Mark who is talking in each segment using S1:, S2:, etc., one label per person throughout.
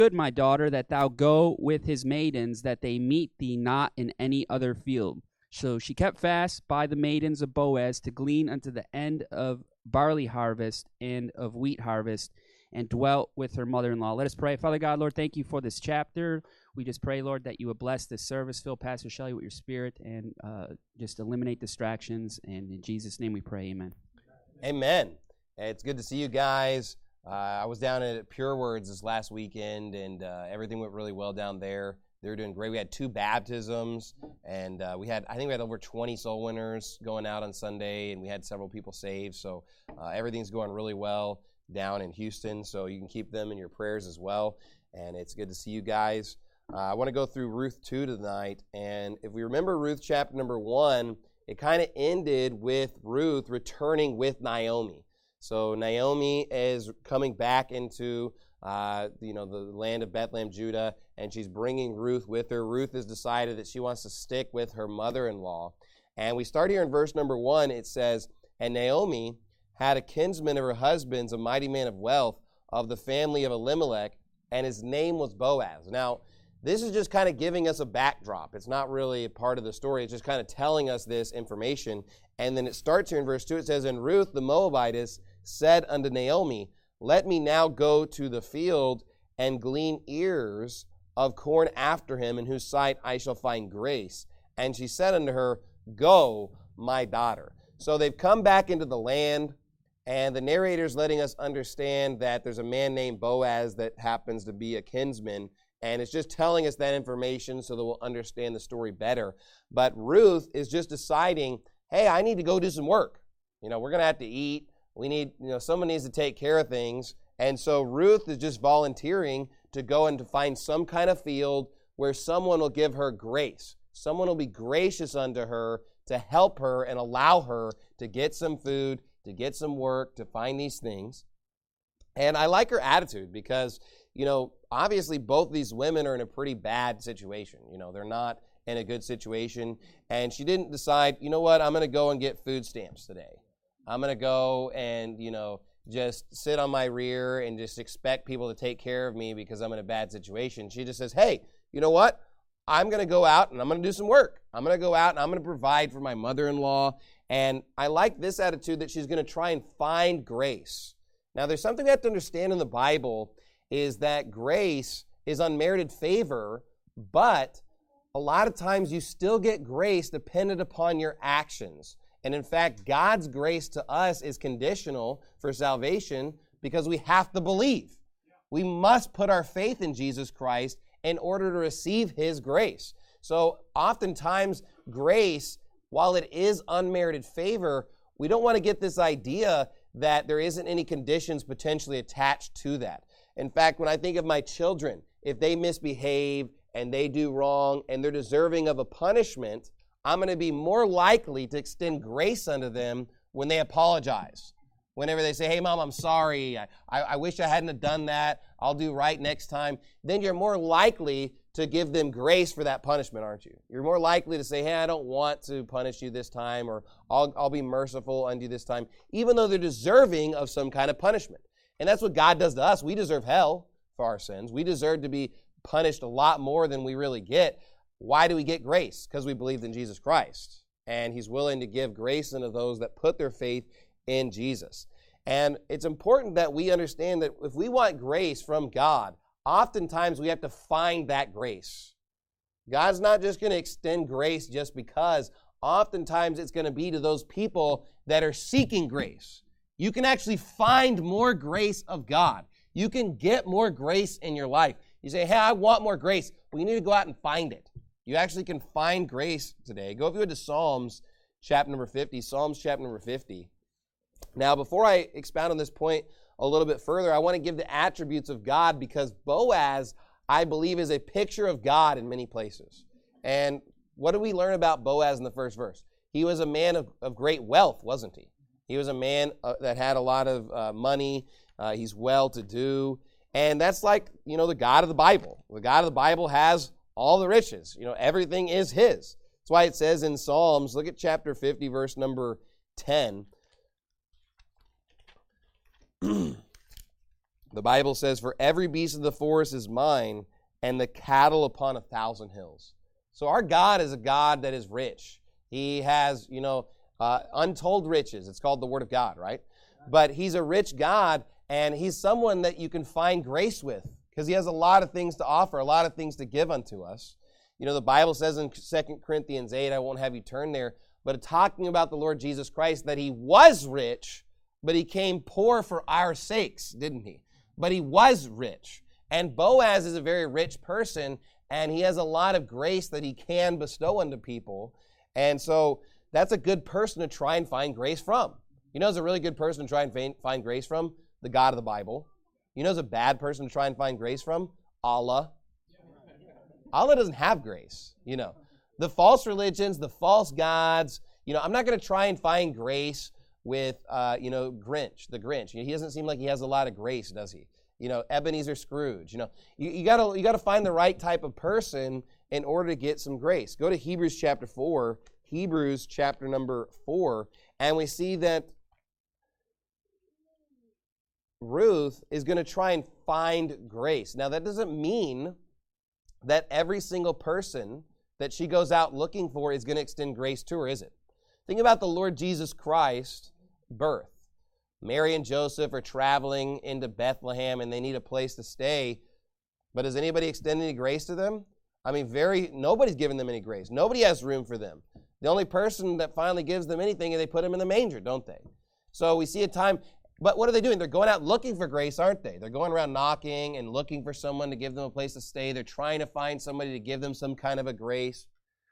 S1: good, my daughter, that thou go with his maidens, that they meet thee not in any other field. So she kept fast by the maidens of Boaz to glean unto the end of barley harvest and of wheat harvest, and dwelt with her mother-in-law. Let us pray. Father God, Lord, thank you for this chapter. We just pray, Lord, that you would bless this service. Fill Pastor Shelley with your spirit and just eliminate distractions. And in Jesus' name we pray, amen.
S2: Amen. It's good to see you guys. I was down at Pure Words this last weekend, and everything went really well down there. They were doing great. We had 2 baptisms, and I think we had over 20 soul winners going out on Sunday, and we had several people saved. So everything's going really well down in Houston, so you can keep them in your prayers as well. And it's good to see you guys. I want to go through Ruth 2 tonight, and if we remember Ruth chapter number 1, it kind of ended with Ruth returning with Naomi. So Naomi is coming back into the land of Bethlehem, Judah, and she's bringing Ruth with her. Ruth has decided that she wants to stick with her mother-in-law. And we start here in verse number 1. It says, "And Naomi had a kinsman of her husband's, a mighty man of wealth, of the family of Elimelech, and his name was Boaz." Now, this is just kind of giving us a backdrop. It's not really a part of the story. It's just kind of telling us this information. And then it starts here in verse 2. It says, "And Ruth the Moabitess said unto Naomi, Let me now go to the field and glean ears of corn after him, in whose sight I shall find grace. And she said unto her, Go, my daughter." So they've come back into the land, and the narrator's letting us understand that there's a man named Boaz that happens to be a kinsman, and it's just telling us that information so that we'll understand the story better. But Ruth is just deciding, hey, I need to go do some work. We're going to have to eat. We need, someone needs to take care of things. And so Ruth is just volunteering to go and to find some kind of field where someone will give her grace. Someone will be gracious unto her to help her and allow her to get some food, to get some work, to find these things. And I like her attitude because, obviously both these women are in a pretty bad situation. They're not in a good situation. And she didn't decide, you know what, I'm going to go and get food stamps today. I'm going to go and, just sit on my rear and just expect people to take care of me because I'm in a bad situation. She just says, hey, you know what? I'm going to go out and I'm going to do some work. I'm going to go out and I'm going to provide for my mother-in-law. And I like this attitude that she's going to try and find grace. Now, there's something we have to understand in the Bible is that grace is unmerited favor, but a lot of times you still get grace dependent upon your actions. And in fact, God's grace to us is conditional for salvation because we have to believe. We must put our faith in Jesus Christ in order to receive His grace. So oftentimes, grace, while it is unmerited favor, we don't want to get this idea that there isn't any conditions potentially attached to that. In fact, when I think of my children, if they misbehave and they do wrong and they're deserving of a punishment, I'm going to be more likely to extend grace unto them when they apologize. Whenever they say, hey, Mom, I'm sorry. I wish I hadn't have done that. I'll do right next time. Then you're more likely to give them grace for that punishment, aren't you? You're more likely to say, hey, I don't want to punish you this time, or I'll be merciful unto you this time, even though they're deserving of some kind of punishment. And that's what God does to us. We deserve hell for our sins. We deserve to be punished a lot more than we really get. Why do we get grace? Because we believed in Jesus Christ. And He's willing to give grace unto those that put their faith in Jesus. And it's important that we understand that if we want grace from God, oftentimes we have to find that grace. God's not just going to extend grace just because. Oftentimes it's going to be to those people that are seeking grace. You can actually find more grace of God. You can get more grace in your life. You say, hey, I want more grace. Well, you need to go out and find it. You actually can find grace today. Go if you would to Psalms chapter number 50. Psalms chapter number 50. Now, before I expound on this point a little bit further, I want to give the attributes of God because Boaz, I believe, is a picture of God in many places. And what do we learn about Boaz in the first verse? He was a man of great wealth, wasn't he? He was a man that had a lot of money. He's well-to-do. And that's like, the God of the Bible. The God of the Bible has all the riches. Everything is His. That's why it says in Psalms, look at chapter 50, verse number 10. The Bible says, for every beast of the forest is mine, and the cattle upon 1,000 hills. So our God is a God that is rich. He has, untold riches. It's called the Word of God, right? But he's a rich God, and he's someone that you can find grace with because he has a lot of things to offer, a lot of things to give unto us. The Bible says in 2 Corinthians 8, I won't have you turn there, but talking about the Lord Jesus Christ, that he was rich, but he came poor for our sakes, didn't he? But he was rich. And Boaz is a very rich person, and he has a lot of grace that he can bestow unto people. And so that's a good person to try and find grace from. Who's a really good person to try and find grace from? The God of the Bible. Who's a bad person to try and find grace from? Allah. Allah doesn't have grace. The false religions, the false gods. I'm not going to try and find grace with, Grinch, the Grinch. He doesn't seem like he has a lot of grace, does he? Ebenezer Scrooge. You got to find the right type of person in order to get some grace. Go to Hebrews chapter 4, Hebrews chapter number 4, and we see that Ruth is going to try and find grace. Now, that doesn't mean that every single person that she goes out looking for is going to extend grace to her, is it? Think about the Lord Jesus Christ's birth. Mary and Joseph are traveling into Bethlehem, and they need a place to stay. But does anybody extend any grace to them? Nobody's giving them any grace. Nobody has room for them. The only person that finally gives them anything is they put them in the manger, don't they? So we see a time, but what are they doing? They're going out looking for grace, aren't they? They're going around knocking and looking for someone to give them a place to stay. They're trying to find somebody to give them some kind of a grace.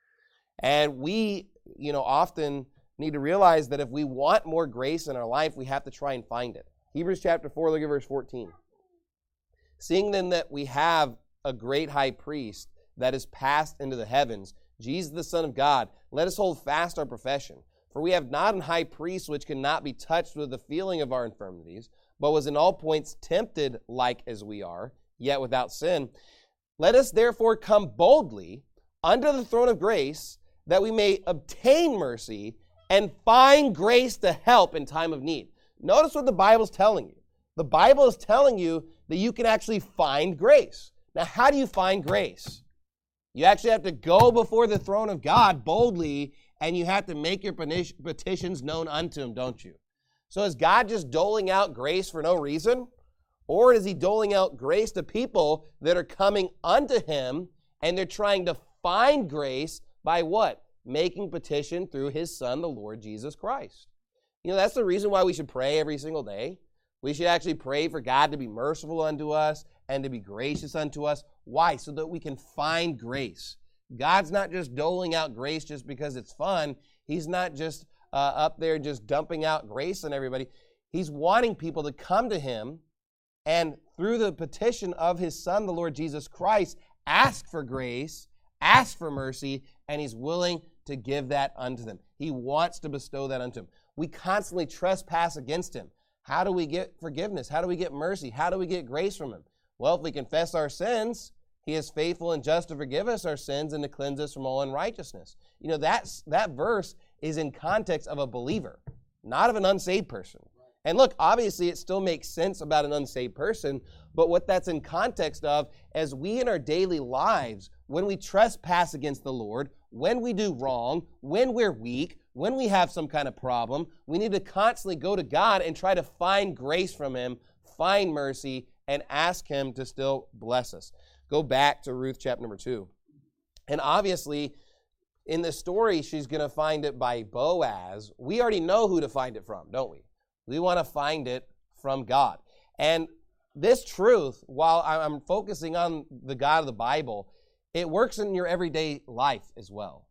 S2: And we, often need to realize that if we want more grace in our life, we have to try and find it. Hebrews chapter 4, look at verse 14. Seeing then that we have a great high priest that is passed into the heavens, Jesus the Son of God, let us hold fast our profession. For we have not an high priest which cannot be touched with the feeling of our infirmities, but was in all points tempted like as we are, yet without sin. Let us therefore come boldly under the throne of grace, that we may obtain mercy and find grace to help in time of need. Notice what the Bible's telling you. The Bible is telling you that you can actually find grace. Now, how do you find grace? You actually have to go before the throne of God boldly, and you have to make your petitions known unto him, don't you? So is God just doling out grace for no reason? Or is he doling out grace to people that are coming unto him, and they're trying to find grace by what? Making petition through his Son, the Lord Jesus Christ. That's the reason why we should pray every single day. We should actually pray for God to be merciful unto us and to be gracious unto us. Why? So that we can find grace. God's not just doling out grace just because it's fun. He's not just up there just dumping out grace on everybody. He's wanting people to come to him and through the petition of his Son, the Lord Jesus Christ, ask for grace, ask for mercy, and he's willing to give that unto them. He wants to bestow that unto them. We constantly trespass against him. How do we get forgiveness? How do we get mercy? How do we get grace from him? Well, if we confess our sins, he is faithful and just to forgive us our sins and to cleanse us from all unrighteousness. That verse is in context of a believer, not of an unsaved person. And look, obviously it still makes sense about an unsaved person, but what that's in context of, as we in our daily lives, when we trespass against the Lord, when we do wrong, when we're weak, when we have some kind of problem, we need to constantly go to God and try to find grace from him, find mercy, and ask him to still bless us. Go back to Ruth chapter number 2. And obviously, in the story, she's going to find it by Boaz. We already know who to find it from, don't we? We want to find it from God. And this truth, while I'm focusing on the God of the Bible, it works in your everyday life as well.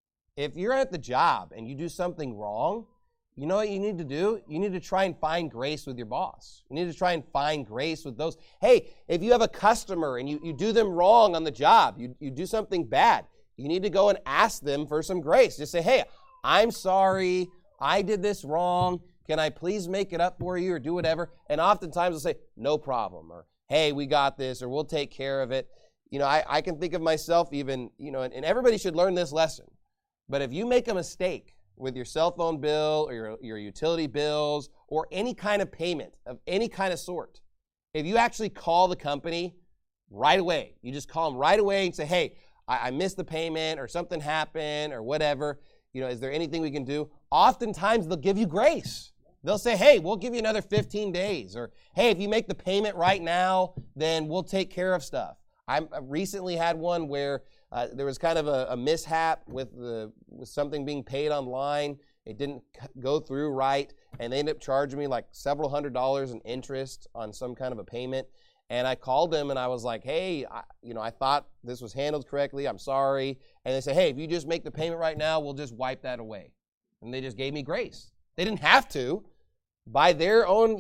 S2: If you're at the job and you do something wrong, you know what you need to do? You need to try and find grace with your boss. You need to try and find grace with those. Hey, if you have a customer and you do them wrong on the job, you do something bad, you need to go and ask them for some grace. Just say, hey, I'm sorry, I did this wrong. Can I please make it up for you or do whatever? And oftentimes they'll say, no problem, or hey, we got this, or we'll take care of it. I can think of myself even, and everybody should learn this lesson. But if you make a mistake with your cell phone bill or your utility bills or any kind of payment of any kind of sort, if you actually call the company right away, you just call them right away and say, hey, I missed the payment or something happened or whatever, is there anything we can do? Oftentimes they'll give you grace. They'll say, hey, we'll give you another 15 days. Or, hey, if you make the payment right now, then we'll take care of stuff. I recently had one where there was kind of a mishap with something being paid online. It didn't go through right, and they ended up charging me like several $100s in interest on some kind of a payment. And I called them and I was like, hey, I thought this was handled correctly. I'm sorry. And they said, hey, if you just make the payment right now, we'll just wipe that away. And they just gave me grace. They didn't have to. By their own,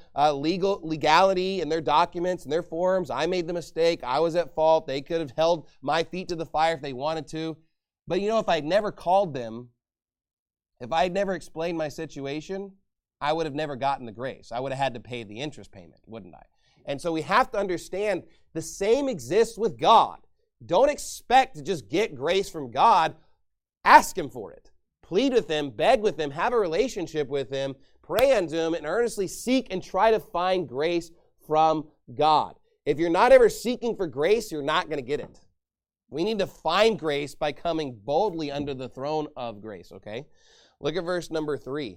S2: legality and their documents and their forms, I made the mistake. I was at fault. They could have held my feet to the fire if they wanted to. But if I'd never called them, if I had never explained my situation, I would have never gotten the grace. I would have had to pay the interest payment, wouldn't I? And so we have to understand the same exists with God. Don't expect to just get grace from God. Ask Him for it. Plead with Him, beg with Him, have a relationship with Him, pray unto Him, and earnestly seek and try to find grace from God. If you're not ever seeking for grace, you're not going to get it. We need to find grace by coming boldly under the throne of grace, okay? Look at verse number 3.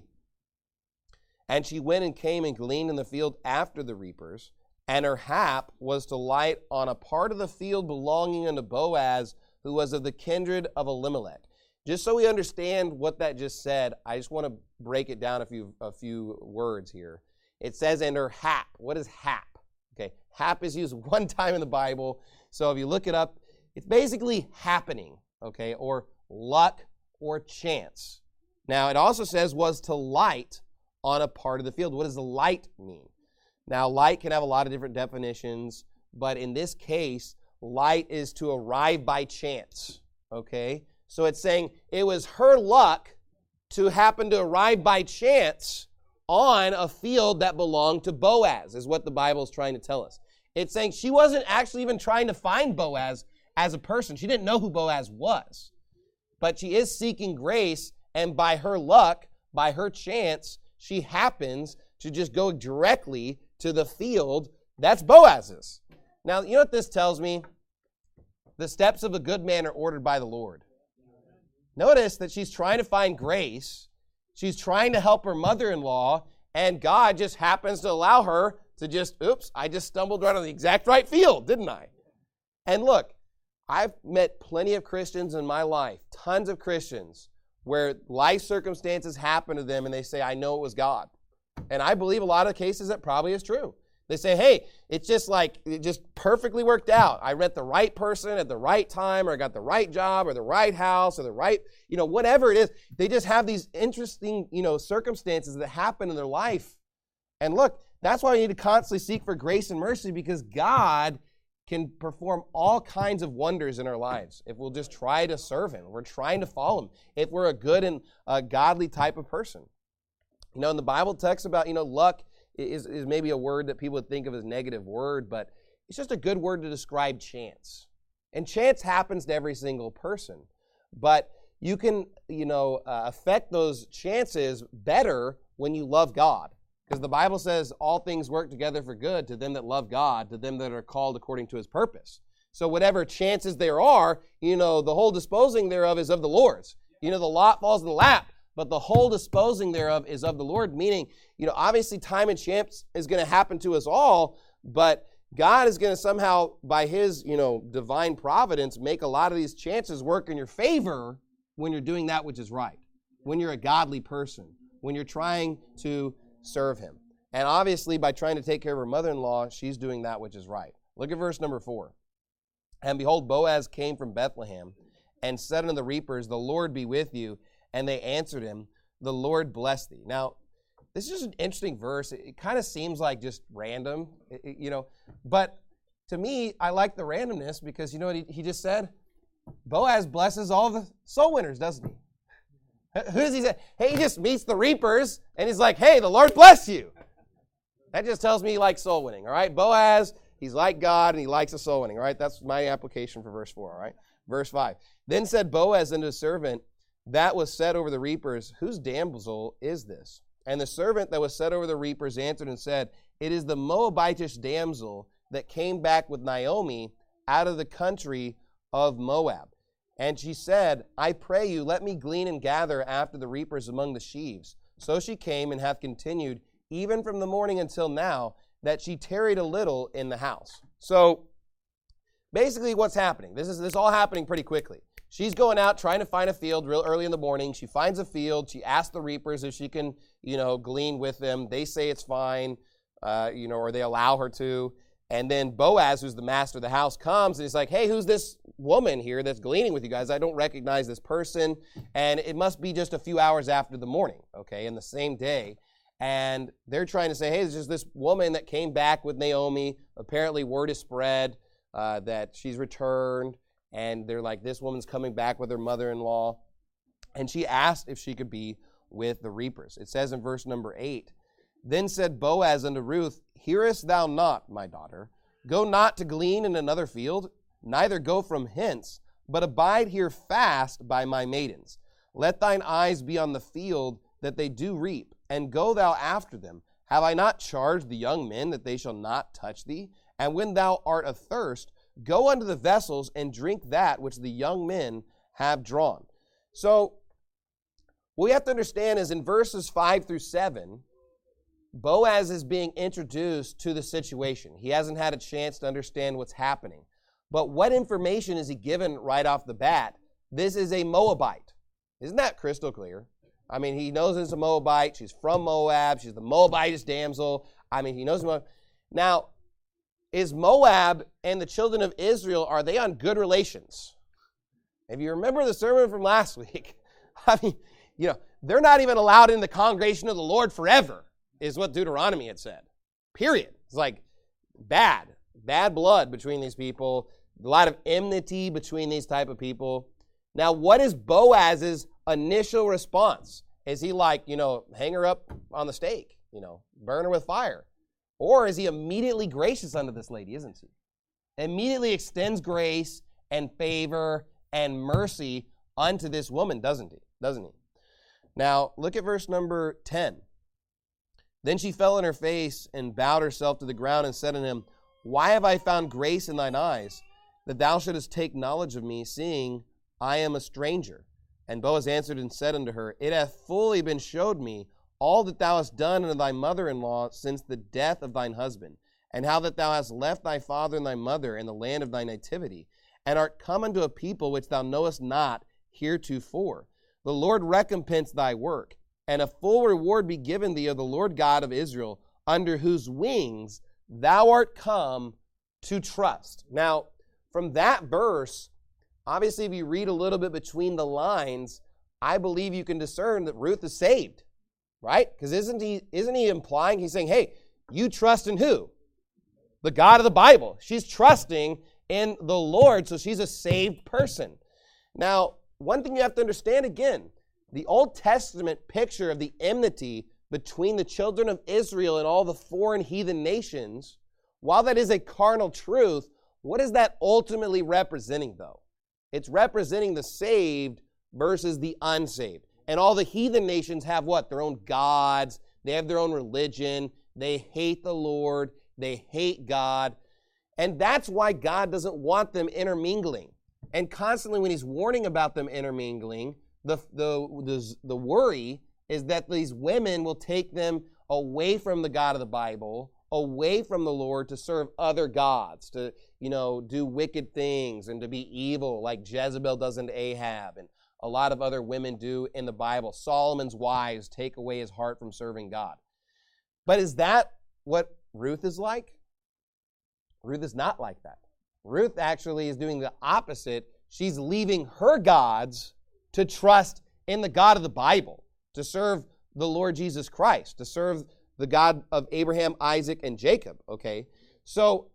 S2: And she went and came and gleaned in the field after the reapers, and her hap was to light on a part of the field belonging unto Boaz, who was of the kindred of Elimelech. Just so we understand what that just said, I just want to break it down a few words here. It says, and her hap. What is hap? Okay, hap is used one time in the Bible. So if you look it up, it's basically happening, okay, or luck or chance. Now, it also says was to light on a part of the field. What does the light mean? Now, light can have a lot of different definitions, but in this case, light is to arrive by chance, okay? So it's saying it was her luck to happen to arrive by chance on a field that belonged to Boaz, is what the Bible is trying to tell us. It's saying she wasn't actually even trying to find Boaz as a person. She didn't know who Boaz was. But she is seeking grace, and by her luck, by her chance, she happens to just go directly to the field that's Boaz's. Now, you know what this tells me? The steps of a good man are ordered by the Lord. Notice that she's trying to find grace. She's trying to help her mother-in-law, and God just happens to allow her to I just stumbled right on the exact right field, didn't I? And look, I've met plenty of Christians in my life, tons of Christians, where life circumstances happen to them and they say, I know it was God. And I believe a lot of cases that probably is true. They say, hey, it's just like, it just perfectly worked out. I met the right person at the right time, or I got the right job, or the right house, or the right, whatever it is. They just have these interesting, circumstances that happen in their life. And look, that's why we need to constantly seek for grace and mercy, because God can perform all kinds of wonders in our lives if we'll just try to serve Him. We're trying to follow Him. If we're a good and godly type of person. And the Bible talks about, luck is maybe a word that people would think of as a negative word, but it's just a good word to describe chance. And chance happens to every single person. But you can, affect those chances better when you love God. Because the Bible says all things work together for good to them that love God, to them that are called according to His purpose. So whatever chances there are, the whole disposing thereof is of the Lord's. The lot falls in the lap, but the whole disposing thereof is of the Lord, meaning, obviously time and chance is going to happen to us all, but God is going to somehow, by His, divine providence, make a lot of these chances work in your favor when you're doing that which is right, when you're a godly person, when you're trying to serve Him. And obviously, by trying to take care of her mother-in-law, she's doing that which is right. Look at verse number 4. And behold, Boaz came from Bethlehem and said unto the reapers, the Lord be with you. And they answered him, the Lord bless thee. Now, this is just an interesting verse. It kind of seems like just random, But to me, I like the randomness because you know what he just said? Boaz blesses all the soul winners, doesn't he? Who does he say? Hey, he just meets the reapers, and he's like, hey, the Lord bless you. That just tells me he likes soul winning, all right? Boaz, he's like God, and he likes the soul winning, all right? That's my application for verse 4, all right? Verse 5. Then said Boaz unto his servant, that was set over the reapers, whose damsel is this? And the servant that was set over the reapers answered and said, It is the Moabitish damsel that came back with Naomi out of the country of Moab. And she said, I pray you, let me glean and gather after the reapers among the sheaves. So she came and hath continued, even from the morning until now, that she tarried a little in the house. So basically what's happening, this is all happening pretty quickly. She's going out trying to find a field real early in the morning. She finds a field. She asks the reapers if she can, glean with them. They say it's fine, or they allow her to. And then Boaz, who's the master of the house, comes and he's like, hey, who's this woman here that's gleaning with you guys? I don't recognize this person. And it must be just a few hours after the morning, okay, in the same day. And they're trying to say, hey, there's just this woman that came back with Naomi. Apparently word is spread that she's returned. And they're like, this woman's coming back with her mother-in-law. And she asked if she could be with the reapers. It says in verse number 8, Then said Boaz unto Ruth, Hearest thou not, my daughter? Go not to glean in another field, neither go from hence, but abide here fast by my maidens. Let thine eyes be on the field that they do reap, and go thou after them. Have I not charged the young men that they shall not touch thee? And when thou art athirst, go unto the vessels and drink that which the young men have drawn. So what we have to understand is in verses 5 through 7, Boaz is being introduced to the situation. He hasn't had a chance to understand what's happening. But what information is he given right off the bat? This is a Moabite. Isn't that crystal clear? I mean, he knows it's a Moabite. She's from Moab. She's the Moabitish damsel. I mean, he knows Moab. Now, is Moab and the children of Israel, are they on good relations? If you remember the sermon from last week, I mean, they're not even allowed in the congregation of the Lord forever, is what Deuteronomy had said. Period. It's like bad blood between these people, a lot of enmity between these type of people. Now, what is Boaz's initial response? Is he like, hang her up on the stake, burn her with fire? Or is he immediately gracious unto this lady, isn't he? Immediately extends grace and favor and mercy unto this woman, doesn't he? Now, look at verse number 10. Then she fell on her face and bowed herself to the ground and said unto him, Why have I found grace in thine eyes, that thou shouldest take knowledge of me, seeing I am a stranger? And Boaz answered and said unto her, It hath fully been showed me all that thou hast done unto thy mother-in-law since the death of thine husband, and how that thou hast left thy father and thy mother in the land of thy nativity, and art come unto a people which thou knowest not heretofore. The Lord recompense thy work, and a full reward be given thee of the Lord God of Israel, under whose wings thou art come to trust. Now, from that verse, obviously if you read a little bit between the lines, I believe you can discern that Ruth is saved, right? Because isn't he implying, he's saying, hey, you trust in who? The God of the Bible. She's trusting in the Lord, so she's a saved person. Now, one thing you have to understand again, the Old Testament picture of the enmity between the children of Israel and all the foreign heathen nations, while that is a carnal truth, what is that ultimately representing, though? It's representing the saved versus the unsaved. And all the heathen nations have what? Their own gods. They have their own religion. They hate the Lord. They hate God. And that's why God doesn't want them intermingling. And constantly when he's warning about them intermingling, the worry is that these women will take them away from the God of the Bible, away from the Lord to serve other gods, to, do wicked things and to be evil like Jezebel does unto Ahab and a lot of other women do in the Bible. Solomon's wives take away his heart from serving God. But is that what Ruth is like? Ruth is not like that. Ruth actually is doing the opposite. She's leaving her gods to trust in the God of the Bible, to serve the Lord Jesus Christ, to serve the God of Abraham, Isaac, and Jacob, okay? So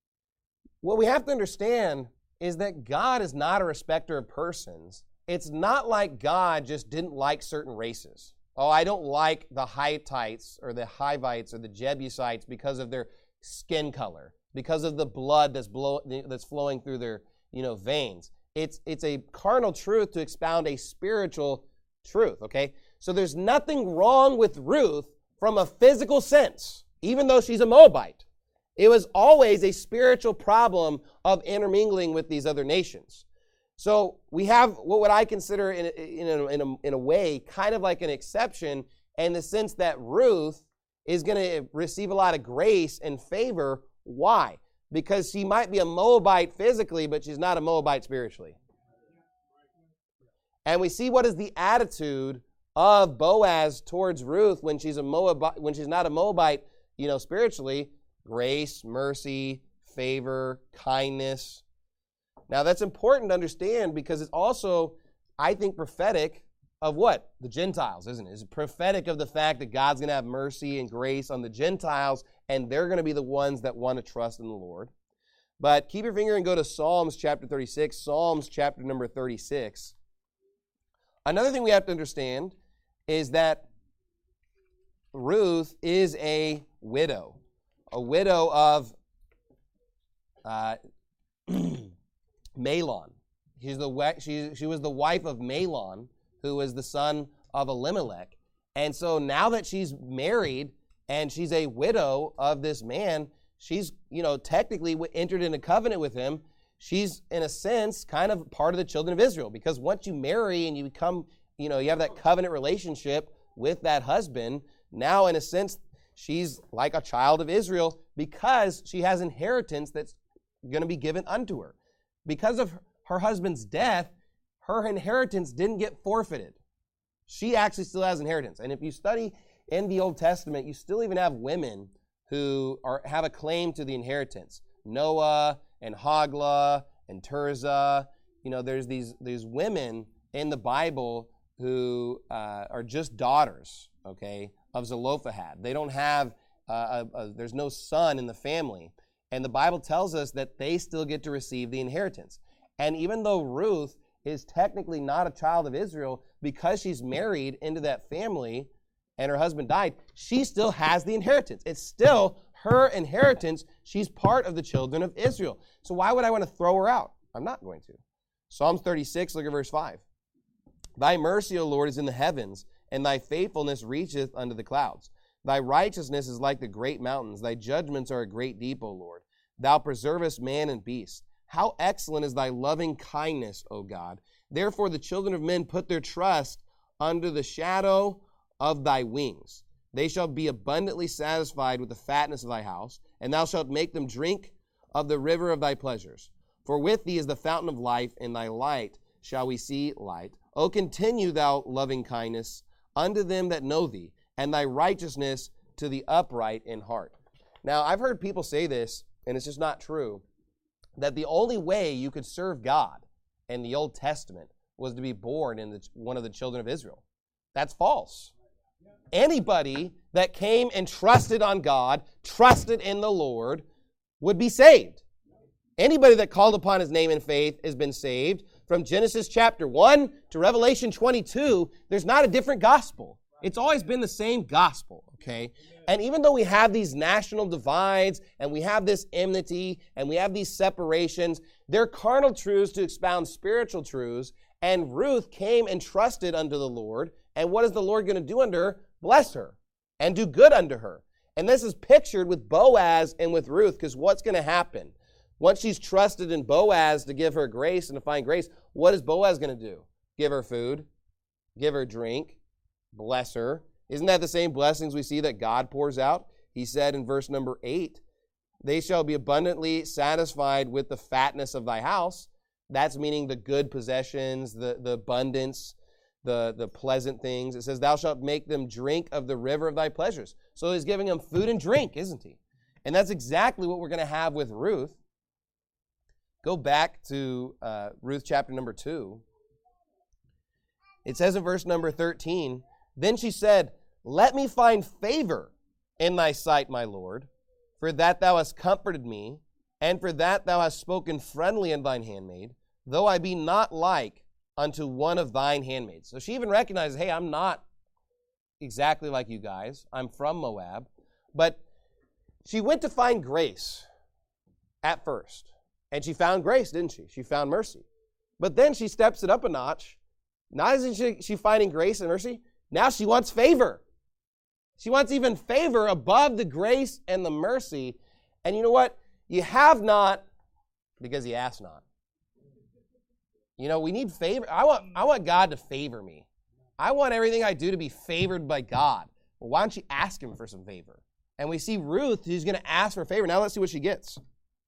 S2: what we have to understand is that God is not a respecter of persons. It's not like God just didn't like certain races. Oh, I don't like the Hittites or the Hivites or the Jebusites because of their skin color, because of the blood that's flowing through their veins. It's a carnal truth to expound a spiritual truth, okay? So there's nothing wrong with Ruth from a physical sense, even though she's a Moabite. It was always a spiritual problem of intermingling with these other nations. So we have what would I consider in a way kind of like an exception in the sense that Ruth is going to receive a lot of grace and favor. Why? Because she might be a Moabite physically, but she's not a Moabite spiritually. And we see what is the attitude of Boaz towards Ruth when she's a Moabite, when she's not a Moabite, spiritually. Grace, mercy, favor, kindness. Now that's important to understand because it's also, I think, prophetic of what? The Gentiles, isn't it? It's prophetic of the fact that God's going to have mercy and grace on the Gentiles, and they're going to be the ones that want to trust in the Lord. But keep your finger and go to Psalms chapter 36, Psalms chapter number 36. Another thing we have to understand is that Ruth is a widow of Mahlon. She was the wife of Mahlon, who was the son of Elimelech. And so now that she's married and she's a widow of this man, she's, technically entered in a covenant with him. She's, in a sense, kind of part of the children of Israel. Because once you marry and you become, you have that covenant relationship with that husband, now, in a sense, she's like a child of Israel because she has inheritance that's going to be given unto her. Because of her husband's death, her inheritance didn't get forfeited. She actually still has inheritance. And if you study in the Old Testament, you still even have women who have a claim to the inheritance. Noah and Hoglah and Tirzah. There's these women in the Bible who are just daughters, of Zelophehad. They don't have, there's no son in the family. And the Bible tells us that they still get to receive the inheritance. And even though Ruth is technically not a child of Israel, because she's married into that family and her husband died, she still has the inheritance. It's still her inheritance. She's part of the children of Israel. So why would I want to throw her out? I'm not going to. Psalms 36, look at verse 5. Thy mercy, O Lord, is in the heavens, and thy faithfulness reacheth unto the clouds. Thy righteousness is like the great mountains. Thy judgments are a great deep, O Lord. Thou preservest man and beast. How excellent is thy loving kindness, O God. Therefore the children of men put their trust under the shadow of thy wings. They shall be abundantly satisfied with the fatness of thy house, and thou shalt make them drink of the river of thy pleasures. For with thee is the fountain of life, in thy light shall we see light. O continue thou loving kindness unto them that know thee, and thy righteousness to the upright in heart. Now, I've heard people say this, and it's just not true, that the only way you could serve God in the Old Testament was to be born in one of the children of Israel. That's false. Anybody that came and trusted on God, trusted in the Lord, would be saved. Anybody that called upon his name in faith has been saved. From Genesis chapter 1 to Revelation 22, there's not a different gospel. It's always been the same gospel, okay? And even though we have these national divides and we have this enmity and we have these separations, they're carnal truths to expound spiritual truths. And Ruth came and trusted unto the Lord. And what is the Lord going to do unto her? Bless her and do good unto her. And this is pictured with Boaz and with Ruth, because what's going to happen? Once she's trusted in Boaz to give her grace and to find grace, what is Boaz going to do? Give her food, give her drink, bless her. Isn't that the same blessings we see that God pours out? He said in verse number 8, they shall be abundantly satisfied with the fatness of thy house. That's meaning the good possessions, the abundance, the pleasant things. It says, thou shalt make them drink of the river of thy pleasures. So he's giving them food and drink, isn't he? And that's exactly what we're going to have with Ruth. Go back to Ruth chapter number 2. It says in verse number 13, then she said, let me find favor in thy sight, my Lord, for that thou hast comforted me, and for that thou hast spoken friendly in thine handmaid, though I be not like unto one of thine handmaids. So she even recognizes, hey, I'm not exactly like you guys. I'm from Moab. But she went to find grace at first. And she found grace, didn't she? She found mercy. But then she steps it up a notch. Not isn't she finding grace and mercy, Now she wants favor. She wants even favor above the grace and the mercy. And you know what? You have not because you ask not. You know, we need favor. I want God to favor me. I want everything I do to be favored by God. Well, why don't you ask him for some favor? And we see Ruth, who's going to ask for favor. Now let's see what she gets.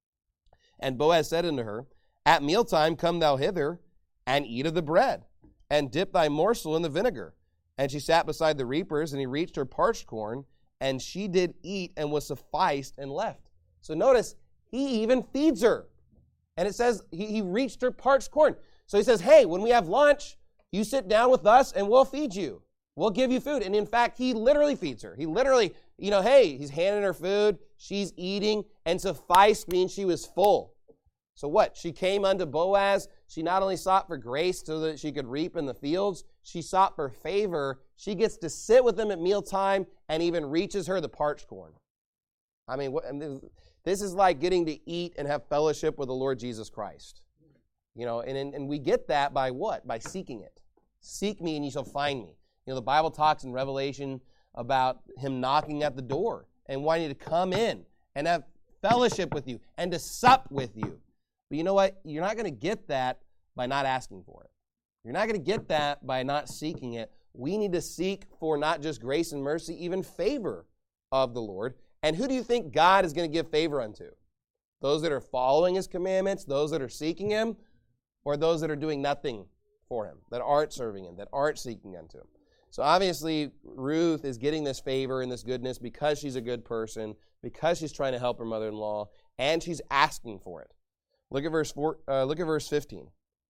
S2: And Boaz said unto her, At mealtime come thou hither, and eat of the bread, and dip thy morsel in the vinegar. And she sat beside the reapers, and he reached her parched corn, and she did eat, and was sufficed, and left. So notice, he even feeds her. And it says he reached her parched corn. So he says, hey, when we have lunch, you sit down with us, and we'll feed you. We'll give you food. And in fact, he literally feeds her. He literally, hey, he's handing her food. She's eating. And sufficed means she was full. So what? She came unto Boaz. She not only sought for grace so that she could reap in the fields, she sought for favor. She gets to sit with him at mealtime and even reaches her the parched corn. I mean, this is like getting to eat and have fellowship with the Lord Jesus Christ. And we get that by what? By seeking it. Seek me and you shall find me. The Bible talks in Revelation about him knocking at the door and wanting to come in and have fellowship with you and to sup with you. But you know what? You're not going to get that by not asking for it. You're not going to get that by not seeking it. We need to seek for not just grace and mercy, even favor of the Lord. And who do you think God is going to give favor unto? Those that are following his commandments, those that are seeking him, or those that are doing nothing for him, that aren't serving him, that aren't seeking unto him? So obviously, Ruth is getting this favor and this goodness because she's a good person, because she's trying to help her mother-in-law, and she's asking for it. Look at verse 15.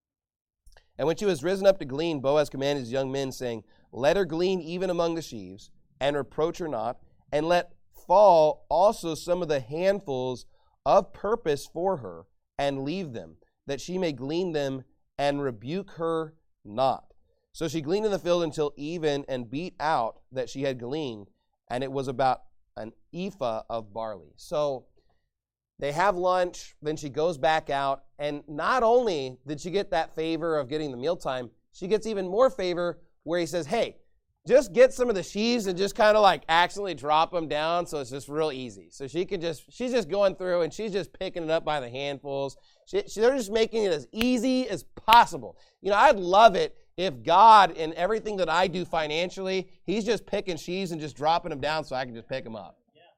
S2: And when she was risen up to glean, Boaz commanded his young men, saying, Let her glean even among the sheaves, and reproach her not, and let fall also some of the handfuls of purpose for her, and leave them, that she may glean them, and rebuke her not. So she gleaned in the field until even, and beat out that she had gleaned, and it was about an ephah of barley. So they have lunch, then she goes back out, and not only did she get that favor of getting the mealtime, she gets even more favor where he says, hey, just get some of the sheaves and just kind of like accidentally drop them down so it's just real easy. So she's just going through and she's just picking it up by the handfuls. They're just making it as easy as possible. I'd love it if God, in everything that I do financially, he's just picking sheaves and just dropping them down so I can just pick them up.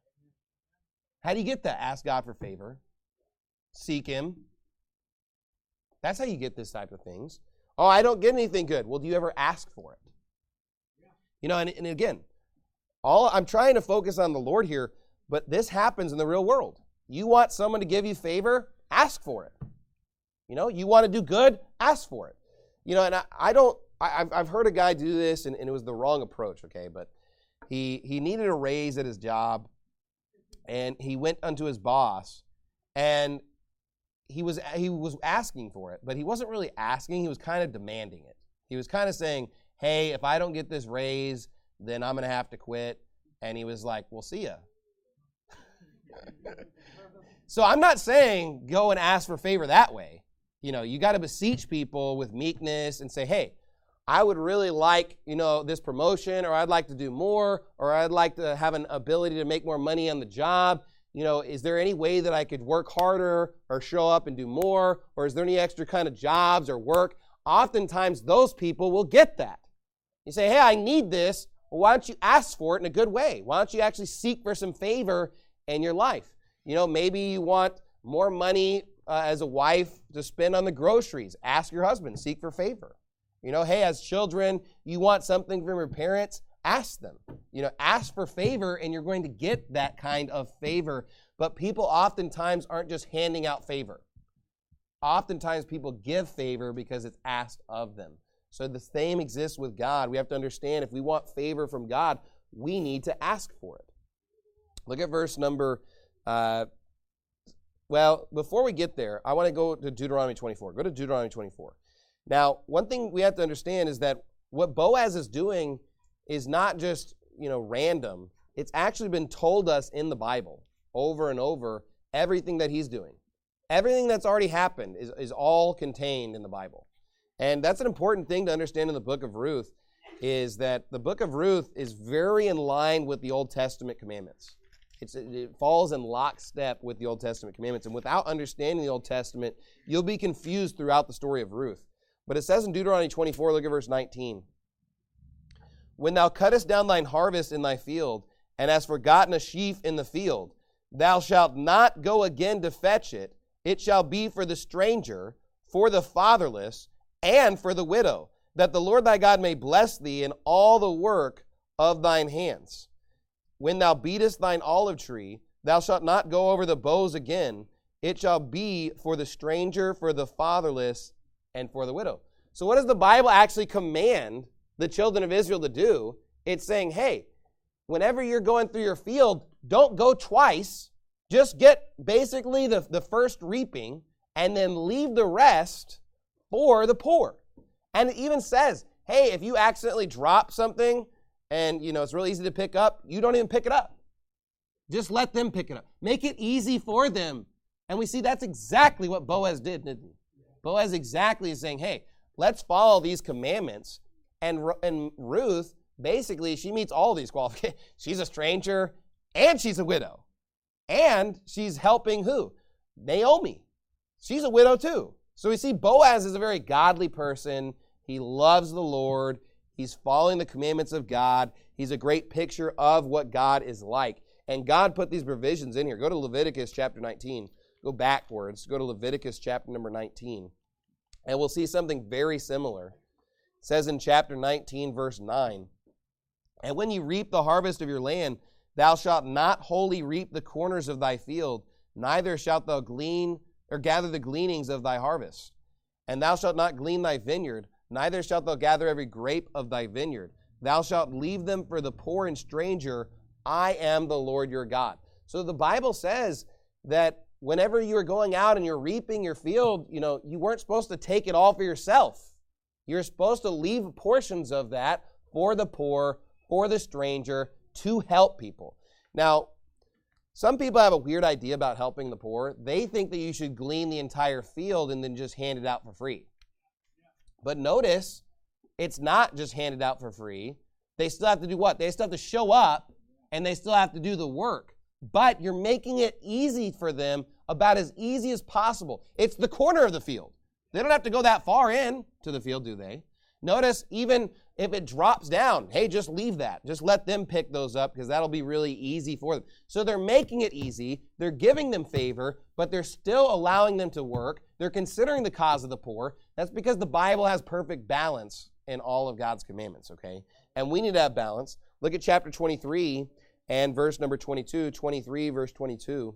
S2: How do you get that? Ask God for favor. Seek him. That's how you get this type of things. Oh, I don't get anything good. Well, do you ever ask for it? And again, I'm trying to focus on the Lord here, but this happens in the real world. You want someone to give you favor? Ask for it. You want to do good? Ask for it. And I've heard a guy do this, and it was the wrong approach, okay? But he needed a raise at his job, and he went unto his boss, and he was asking for it, but he wasn't really asking. He was kind of demanding it. He was kind of saying, hey, if I don't get this raise, then I'm going to have to quit. And he was like, well, see ya. So I'm not saying go and ask for favor that way. You got to beseech people with meekness and say, hey, I would really like, this promotion, or I'd like to do more, or I'd like to have an ability to make more money on the job. Is there any way that I could work harder or show up and do more? Or is there any extra kind of jobs or work? Oftentimes, those people will get that. You say, hey, I need this. Well, why don't you ask for it in a good way? Why don't you actually seek for some favor in your life? Maybe you want more money as a wife to spend on the groceries. Ask your husband. Seek for favor. Hey, as children, you want something from your parents. Ask them. Ask for favor, and you're going to get that kind of favor. But people oftentimes aren't just handing out favor. Oftentimes, people give favor because it's asked of them. So the same exists with God. We have to understand if we want favor from God, we need to ask for it. Look at verse number, before we get there, I want to go to Deuteronomy 24. Go to Deuteronomy 24. Now, one thing we have to understand is that what Boaz is doing is not just, random. It's actually been told us in the Bible over and over, everything that he's doing. Everything that's already happened is all contained in the Bible. And that's an important thing to understand in the book of Ruth. is that the book of Ruth is very in line with the Old Testament commandments. It falls in lockstep with the Old Testament commandments. And without understanding the Old Testament, you'll be confused throughout the story of Ruth. But it says in Deuteronomy 24, look at verse 19. When thou cuttest down thine harvest in thy field, and hast forgotten a sheaf in the field, thou shalt not go again to fetch it. It shall be for the stranger, for the fatherless, and for the widow, that the Lord thy God may bless thee in all the work of thine hands. When thou beatest thine olive tree, thou shalt not go over the boughs again. It shall be for the stranger, for the fatherless, and for the widow. So what does the Bible actually command the children of Israel to do? It's saying, hey, whenever you're going through your field, don't go twice. Just get basically the first reaping and then leave the rest for the poor. And it even says, hey, if you accidentally drop something and, it's really easy to pick up, you don't even pick it up. Just let them pick it up. Make it easy for them. And we see that's exactly what Boaz did, didn't he? Boaz exactly is saying, hey, let's follow these commandments. And Ruth, basically, she meets all these qualifications. She's a stranger, and she's a widow. And she's helping who? Naomi. She's a widow too. So we see Boaz is a very godly person. He loves the Lord. He's following the commandments of God. He's a great picture of what God is like. And God put these provisions in here. Go to Leviticus chapter 19. Go backwards. Go to Leviticus chapter number 19. And we'll see something very similar. It says in chapter 19, verse 9, and when you reap the harvest of your land, thou shalt not wholly reap the corners of thy field, neither shalt thou glean or gather the gleanings of thy harvest. And thou shalt not glean thy vineyard, neither shalt thou gather every grape of thy vineyard. Thou shalt leave them for the poor and stranger. I am the Lord your God. So the Bible says that whenever you are going out and you're reaping your field, you weren't supposed to take it all for yourself. You're supposed to leave portions of that for the poor, for the stranger, to help people. Now, some people have a weird idea about helping the poor. They think that you should glean the entire field and then just hand it out for free. But notice, it's not just handed out for free. They still have to do what? They still have to show up, and they still have to do the work. But you're making it easy for them, about as easy as possible. It's the corner of the field. They don't have to go that far in to the field, do they? Notice, even if it drops down, hey, just leave that. Just let them pick those up because that'll be really easy for them. So they're making it easy. They're giving them favor, but they're still allowing them to work. They're considering the cause of the poor. That's because the Bible has perfect balance in all of God's commandments, okay? And we need to have balance. Look at chapter 23 and verse number 22, 23, verse 22.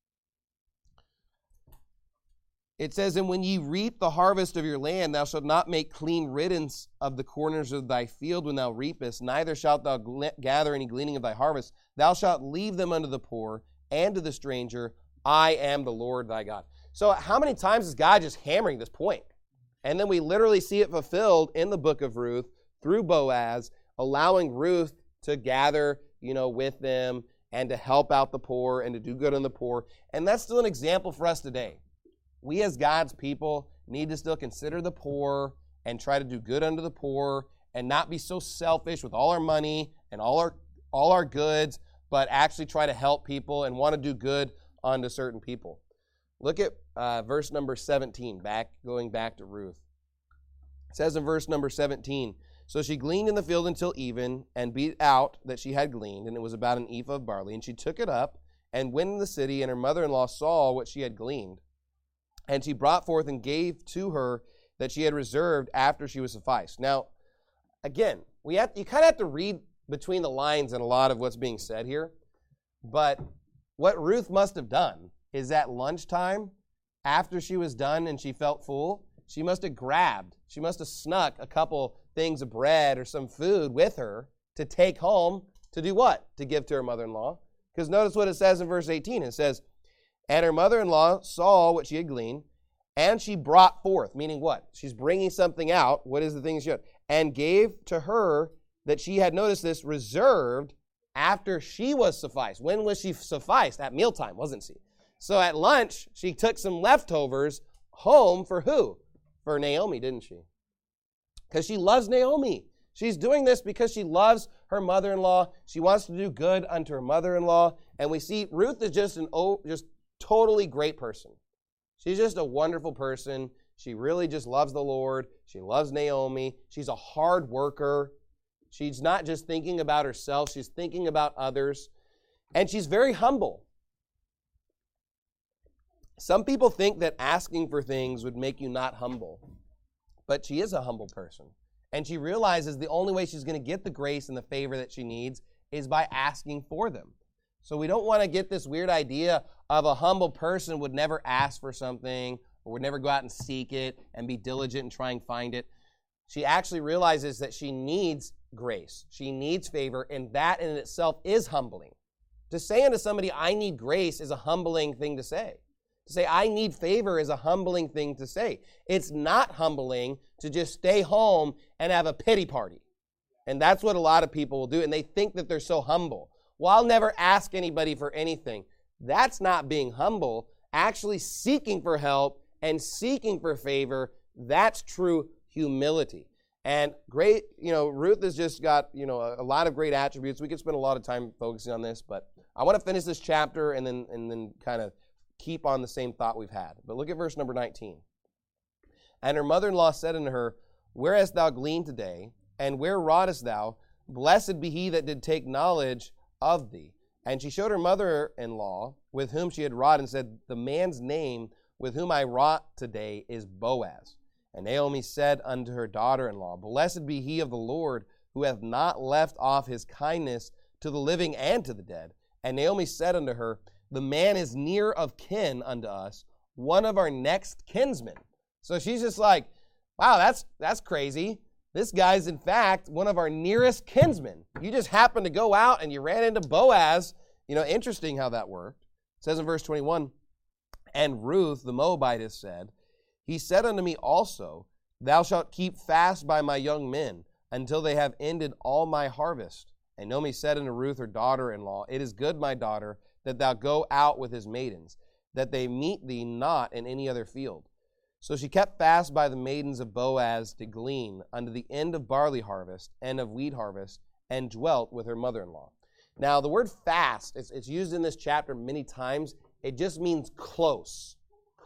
S2: It says, and when ye reap the harvest of your land, thou shalt not make clean riddance of the corners of thy field when thou reapest, neither shalt thou gather any gleaning of thy harvest. Thou shalt leave them unto the poor and to the stranger. I am the Lord thy God. So how many times is God just hammering this point? And then we literally see it fulfilled in the book of Ruth through Boaz, allowing Ruth to gather, with them and to help out the poor and to do good on the poor. And that's still an example for us today. We as God's people need to still consider the poor and try to do good unto the poor and not be so selfish with all our money and all our goods, but actually try to help people and want to do good unto certain people. Look at verse number 17, going back to Ruth. It says in verse number 17, so she gleaned in the field until even and beat out that she had gleaned, and it was about an ephah of barley. And she took it up and went in the city, and her mother-in-law saw what she had gleaned. And she brought forth and gave to her that she had reserved after she was sufficed. Now, again, you kind of have to read between the lines in a lot of what's being said here. But what Ruth must have done is at lunchtime, after she was done and she felt full, she must have snuck a couple things of bread or some food with her to take home to do what? To give to her mother-in-law. Because notice what it says in verse 18. It says, and her mother-in-law saw what she had gleaned, and she brought forth, meaning what? She's bringing something out. What is the thing she had? And gave to her that she had, noticed this, reserved after she was sufficed. When was she sufficed? At mealtime, wasn't she? So at lunch, she took some leftovers home for who? For Naomi, didn't she? Because she loves Naomi. She's doing this because she loves her mother-in-law. She wants to do good unto her mother-in-law. And we see Ruth is just just totally great person. She's just a wonderful person. She really just loves the Lord. She loves Naomi. She's a hard worker. She's not just thinking about herself. She's thinking about others. And she's very humble. Some people think that asking for things would make you not humble. But she is a humble person. And she realizes the only way she's going to get the grace and the favor that she needs is by asking for them. So we don't want to get this weird idea of a humble person would never ask for something or would never go out and seek it and be diligent and try and find it. She actually realizes that she needs grace. She needs favor, and that in itself is humbling. To say unto somebody, I need grace, is a humbling thing to say. To say, I need favor is a humbling thing to say. It's not humbling to just stay home and have a pity party. And that's what a lot of people will do, and they think that they're so humble. Well, I'll never ask anybody for anything. That's not being humble. Actually seeking for help and seeking for favor, that's true humility. And great, Ruth has just got, a lot of great attributes. We could spend a lot of time focusing on this, but I want to finish this chapter and then kind of keep on the same thought we've had. But look at verse number 19. And her mother-in-law said unto her, Where hast thou gleaned today? And where wroughtest thou? Blessed be he that did take knowledge of thee. And she showed her mother-in-law with whom she had wrought, and said, The man's name with whom I wrought today is Boaz. And Naomi said unto her daughter-in-law, Blessed be he of the Lord, who hath not left off his kindness to the living and to the dead. And Naomi said unto her, The man is near of kin unto us, one of our next kinsmen. So she's just like, wow, that's crazy. This guy's, in fact, one of our nearest kinsmen. You just happened to go out and you ran into Boaz. Interesting how that worked. It says in verse 21, And Ruth the Moabitess said, He said unto me also, Thou shalt keep fast by my young men, until they have ended all my harvest. And Naomi said unto Ruth her daughter-in-law, It is good, my daughter, that thou go out with his maidens, that they meet thee not in any other field. So she kept fast by the maidens of Boaz to glean unto the end of barley harvest and of wheat harvest, and dwelt with her mother-in-law. Now, the word fast, it's used in this chapter many times. It just means close.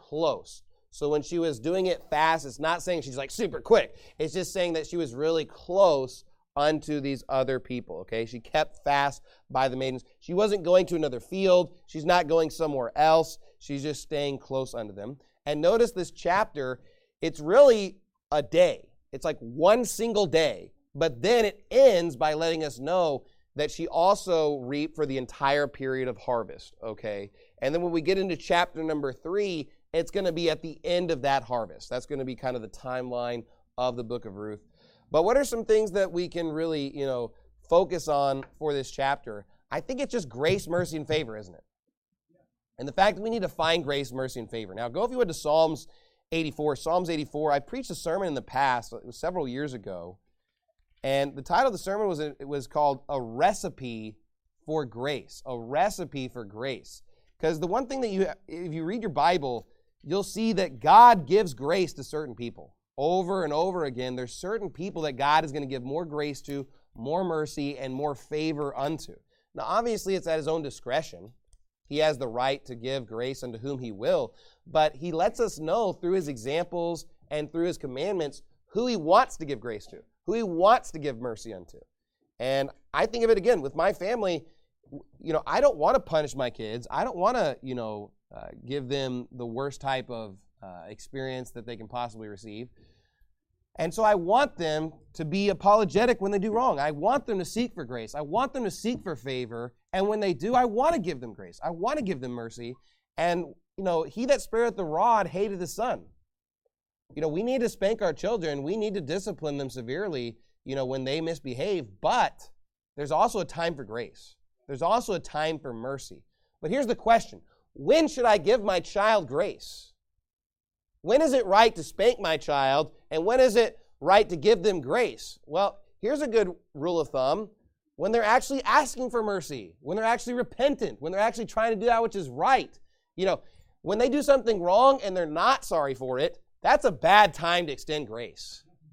S2: So when she was doing it fast, it's not saying she's like super quick. It's just saying that she was really close unto these other people, okay? She kept fast by the maidens. She wasn't going to another field. She's not going somewhere else. She's just staying close unto them. And notice this chapter, it's really a day. It's like one single day. But then it ends by letting us know that she also reaped for the entire period of harvest, okay? And then when we get into chapter number 3, it's going to be at the end of that harvest. That's going to be kind of the timeline of the book of Ruth. But what are some things that we can really, focus on for this chapter? I think it's just grace, mercy, and favor, isn't it? And the fact that we need to find grace, mercy, and favor. Now, go if you would to Psalms 84. Psalms 84, I preached a sermon in the past, it was several years ago, and the title of the sermon was called A Recipe for Grace. A Recipe for Grace. Because the one thing that if you read your Bible, you'll see that God gives grace to certain people. Over and over again, there's certain people that God is going to give more grace to, more mercy, and more favor unto. Now, obviously, it's at his own discretion. He has the right to give grace unto whom he will, but he lets us know through his examples and through his commandments who he wants to give grace to, who he wants to give mercy unto. And I think of it again with my family. I don't want to punish my kids. I don't want to, give them the worst type of experience that they can possibly receive. And so I want them to be apologetic when they do wrong. I want them to seek for grace. I want them to seek for favor. And when they do, I want to give them grace. I want to give them mercy. And, he that spareth the rod hated the son. We need to spank our children. We need to discipline them severely, when they misbehave. But there's also a time for grace. There's also a time for mercy. But here's the question. When should I give my child grace? When is it right to spank my child, and when is it right to give them grace? Well, here's a good rule of thumb. When they're actually asking for mercy, when they're actually repentant, when they're actually trying to do that which is right. When they do something wrong and they're not sorry for it, that's a bad time to extend grace.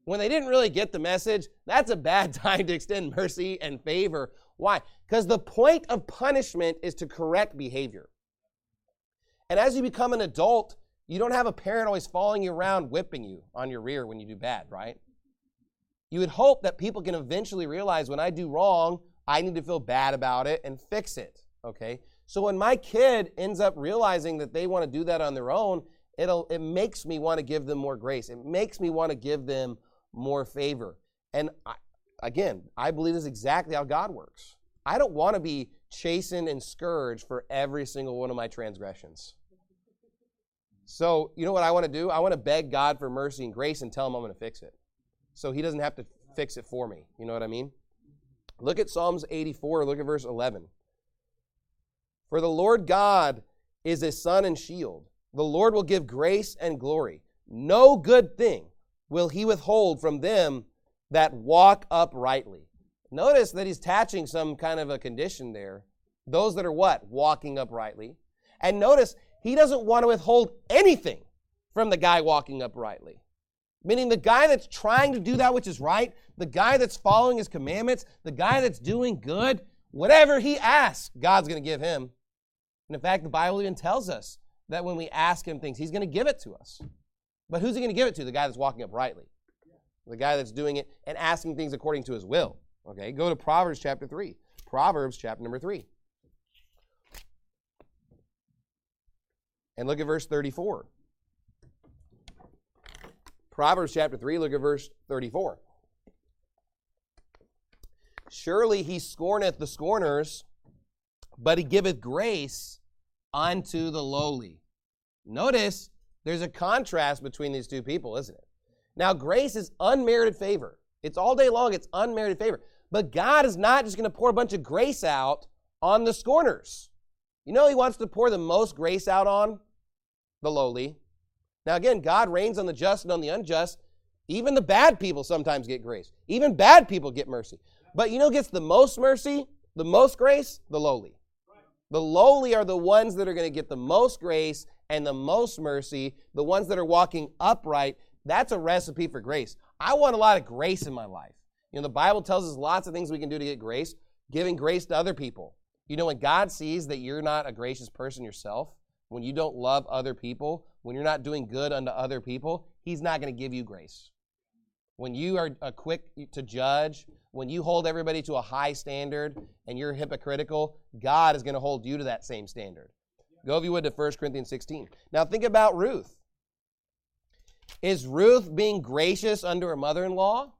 S2: when they didn't really get the message, that's a bad time to extend mercy and favor. Why? Because the point of punishment is to correct behavior. And as you become an adult, you don't have a parent always following you around, whipping you on your rear when you do bad, right? You would hope that people can eventually realize when I do wrong, I need to feel bad about it and fix it, okay? So when my kid ends up realizing that they want to do that on their own, it makes me want to give them more grace. It makes me want to give them more favor. And I believe this is exactly how God works. I don't want to be chastened and scourged for every single one of my transgressions. So you know what I want to do? I want to beg God for mercy and grace and tell him I'm going to fix it. So he doesn't have to fix it for me. You know what I mean? Look at Psalms 84. Look at verse 11. For the Lord God is a sun and shield. The Lord will give grace and glory. No good thing will he withhold from them that walk uprightly. Notice that he's attaching some kind of a condition there. Those that are what? Walking uprightly. And notice he doesn't want to withhold anything from the guy walking uprightly. Meaning the guy that's trying to do that which is right, the guy that's following his commandments, the guy that's doing good, whatever he asks, God's going to give him. And in fact, the Bible even tells us that when we ask him things, he's going to give it to us. But who's he going to give it to? The guy that's walking uprightly. The guy that's doing it and asking things according to his will. Okay, go to Proverbs chapter 3. Proverbs chapter number 3. And look at verse 34. Proverbs chapter 3, look at verse 34. Surely he scorneth the scorners, but he giveth grace unto the lowly. Notice there's a contrast between these two people, isn't it? Now, grace is unmerited favor. It's all day long, it's unmerited favor. But God is not just going to pour a bunch of grace out on the scorners. You know he wants to pour the most grace out on? The lowly. Now again, God reigns on the just and on the unjust. Even the bad people sometimes get grace. Even bad people get mercy. But you know who gets the most mercy, the most grace? The lowly. The lowly are the ones that are going to get the most grace and the most mercy. The ones that are walking upright, that's a recipe for grace. I want a lot of grace in my life. You know, the Bible tells us lots of things we can do to get grace. Giving grace to other people. You know, when God sees that you're not a gracious person yourself, when you don't love other people, when you're not doing good unto other people, he's not going to give you grace. When you are quick to judge, when you hold everybody to a high standard and you're hypocritical, God is going to hold you to that same standard. Go, if you would, to 1 Corinthians 16. Now think about Ruth. Is Ruth being gracious under her mother-in-law?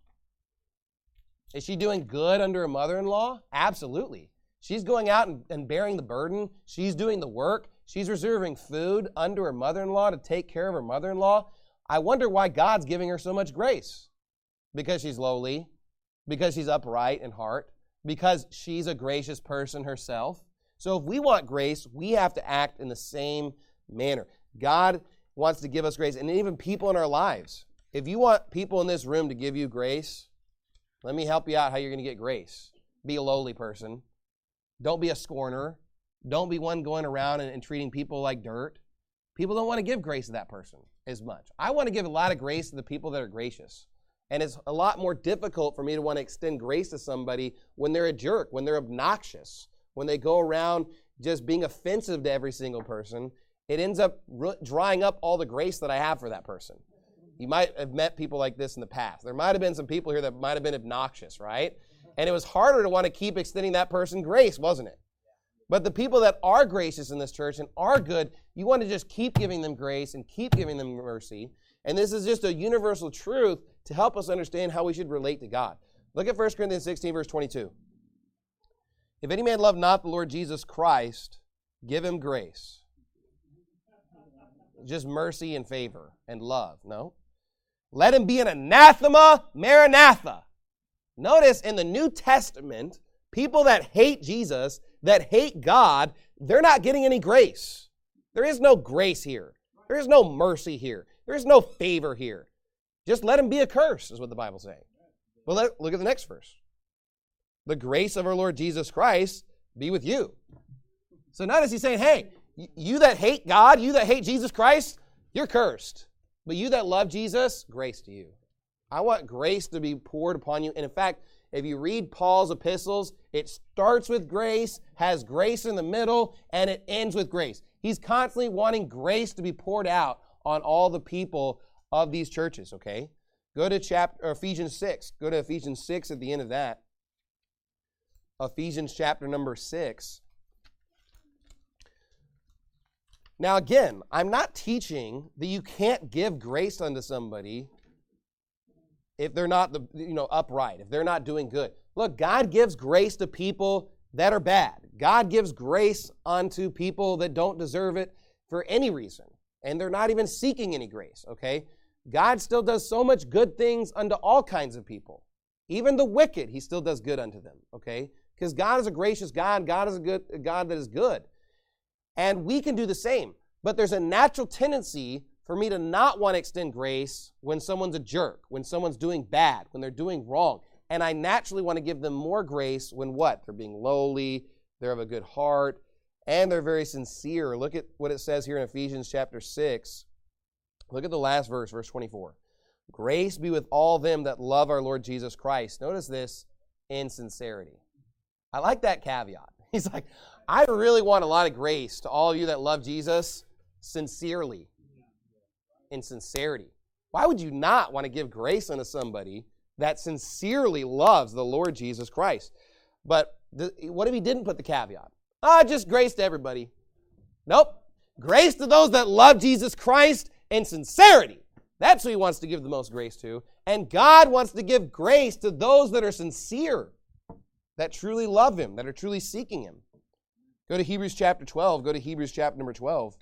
S2: Is she doing good under her mother-in-law? Absolutely. She's going out and bearing the burden. She's doing the work. She's reserving food under her mother-in-law to take care of her mother-in-law. I wonder why God's giving her so much grace. Because she's lowly, because she's upright in heart, because she's a gracious person herself. So if we want grace, we have to act in the same manner. God wants to give us grace, and even people in our lives. If you want people in this room to give you grace, let me help you out how you're going to get grace. Be a lowly person. Don't be a scorner. Don't be one going around and treating people like dirt. People don't want to give grace to that person as much. I want to give a lot of grace to the people that are gracious. And it's a lot more difficult for me to want to extend grace to somebody when they're a jerk, when they're obnoxious, when they go around just being offensive to every single person. It ends up drying up all the grace that I have for that person. You might have met people like this in the past. There might have been some people here that might have been obnoxious, right? And it was harder to want to keep extending that person grace, wasn't it? But the people that are gracious in this church and are good, you want to just keep giving them grace and keep giving them mercy. And this is just a universal truth to help us understand how we should relate to God. Look at 1 Corinthians 16, verse 22. If any man love not the Lord Jesus Christ, give him grace. Just mercy and favor and love. No. Let him be an anathema, maranatha. Notice in the New Testament, people that hate Jesus, that hate God, they're not getting any grace. There is no grace here. There is no mercy here. There is no favor here. Just let him be accursed, is what the Bible's saying. Well, look at the next verse. The grace of our Lord Jesus Christ be with you. So notice he's saying, hey, you that hate God, you that hate Jesus Christ, you're cursed. But you that love Jesus, grace to you. I want grace to be poured upon you. And in fact, if you read Paul's epistles, it starts with grace, has grace in the middle, and it ends with grace. He's constantly wanting grace to be poured out on all the people of these churches, okay? Go to Ephesians 6. Go to Ephesians 6 at the end of that. Ephesians chapter number 6. Now again, I'm not teaching that you can't give grace unto somebody if they're not upright, if they're not doing good. Look, God gives grace to people that are bad. God gives grace unto people that don't deserve it for any reason, and they're not even seeking any grace, okay? God still does so much good things unto all kinds of people. Even the wicked, he still does good unto them, okay? Because God is a gracious God. God is a God that is good. And we can do the same. But there's a natural tendency for me to not want to extend grace when someone's a jerk, when someone's doing bad, when they're doing wrong. And I naturally want to give them more grace when what? They're being lowly, they have a good heart, and they're very sincere. Look at what it says here in Ephesians chapter 6. Look at the last verse, verse 24. Grace be with all them that love our Lord Jesus Christ. Notice this, in sincerity. I like that caveat. He's like, I really want a lot of grace to all of you that love Jesus sincerely, in sincerity. Why would you not want to give grace unto somebody that sincerely loves the Lord Jesus Christ? But what if he didn't put the caveat? Just grace to everybody. Nope. Grace to those that love Jesus Christ in sincerity. That's who he wants to give the most grace to. And God wants to give grace to those that are sincere, that truly love him, that are truly seeking him. Go to Hebrews chapter 12. Go to Hebrews chapter number 12.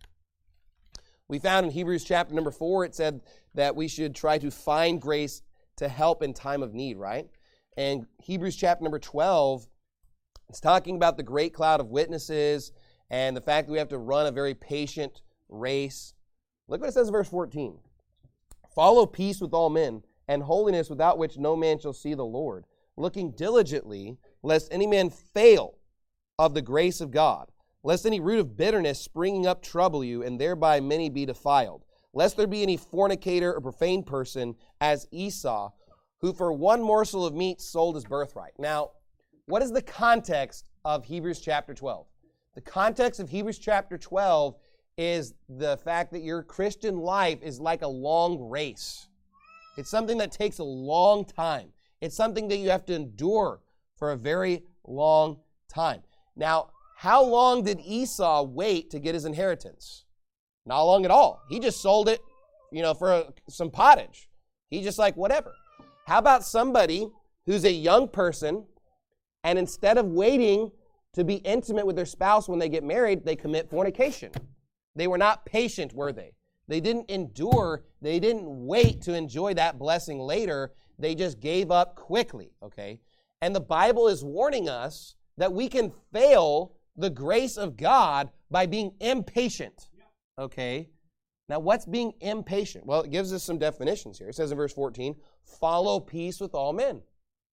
S2: We found in Hebrews chapter number 4, it said that we should try to find grace to help in time of need, right? And Hebrews chapter number 12, it's talking about the great cloud of witnesses and the fact that we have to run a very patient race. Look what it says in verse 14. Follow peace with all men and holiness, without which no man shall see the Lord, looking diligently, lest any man fail of the grace of God, lest any root of bitterness springing up trouble you, and thereby many be defiled, lest there be any fornicator or profane person as Esau, who for one morsel of meat sold his birthright. Now, what is the context of Hebrews chapter 12? The context of Hebrews chapter 12 is the fact that your Christian life is like a long race. It's something that takes a long time. It's something that you have to endure for a very long time. Now, how long did Esau wait to get his inheritance? Not long at all. He just sold it, for some pottage. He just like, whatever. How about somebody who's a young person, and instead of waiting to be intimate with their spouse when they get married, they commit fornication? They were not patient, were they? They didn't endure. They didn't wait to enjoy that blessing later. They just gave up quickly, okay? And the Bible is warning us that we can fail the grace of God by being impatient, okay? Now, what's being impatient? Well, it gives us some definitions here. It says in verse 14, follow peace with all men.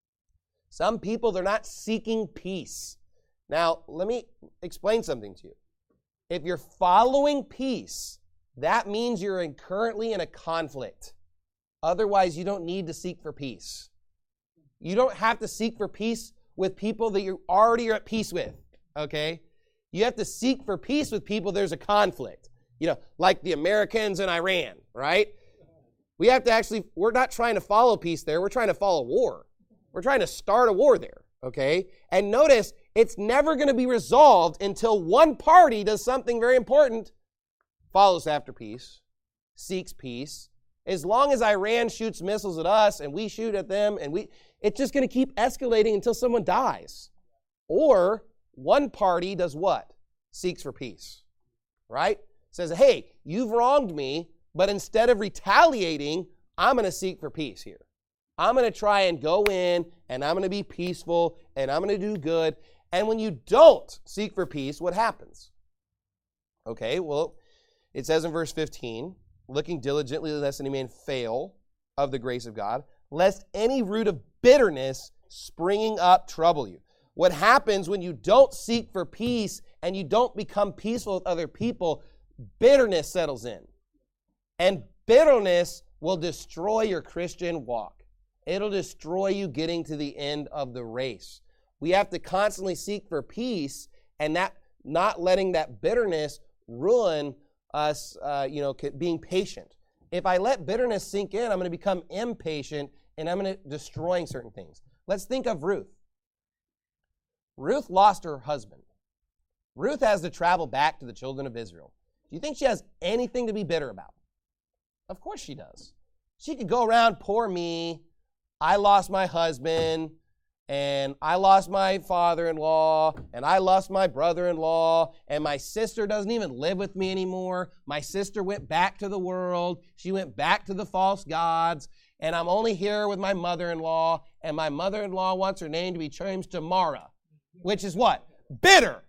S2: Some people, they're not seeking peace. Now, let me explain something to you. If you're following peace, that means you're currently in a conflict. Otherwise, you don't need to seek for peace. You don't have to seek for peace with people that you already are at peace with, okay? You have to seek for peace with people there's a conflict. Like the Americans and Iran, right? We're not trying to follow peace there. We're trying to follow war. We're trying to start a war there, okay? And notice, it's never going to be resolved until one party does something very important, follows after peace, seeks peace. As long as Iran shoots missiles at us and we shoot at them, it's just going to keep escalating until someone dies. Or one party does what? Seeks for peace, right? Says, hey, you've wronged me, but instead of retaliating, I'm going to seek for peace here. I'm going to try and go in, and I'm going to be peaceful, and I'm going to do good. And when you don't seek for peace, what happens? Okay, well, it says in verse 15, looking diligently lest any man fail of the grace of God, lest any root of bitterness springing up trouble you. What happens when you don't seek for peace and you don't become peaceful with other people? Bitterness settles in. And bitterness will destroy your Christian walk. It'll destroy you getting to the end of the race. We have to constantly seek for peace and that not letting that bitterness ruin us, being patient. If I let bitterness sink in, I'm going to become impatient and I'm going to destroying certain things. Let's think of Ruth. Ruth lost her husband. Ruth has to travel back to the children of Israel. Do you think she has anything to be bitter about? Of course she does. She could go around, poor me, I lost my husband, and I lost my father-in-law, and I lost my brother-in-law, and my sister doesn't even live with me anymore. My sister went back to the world. She went back to the false gods, and I'm only here with my mother-in-law, and my mother-in-law wants her name to be changed to Mara, which is what? Bitter.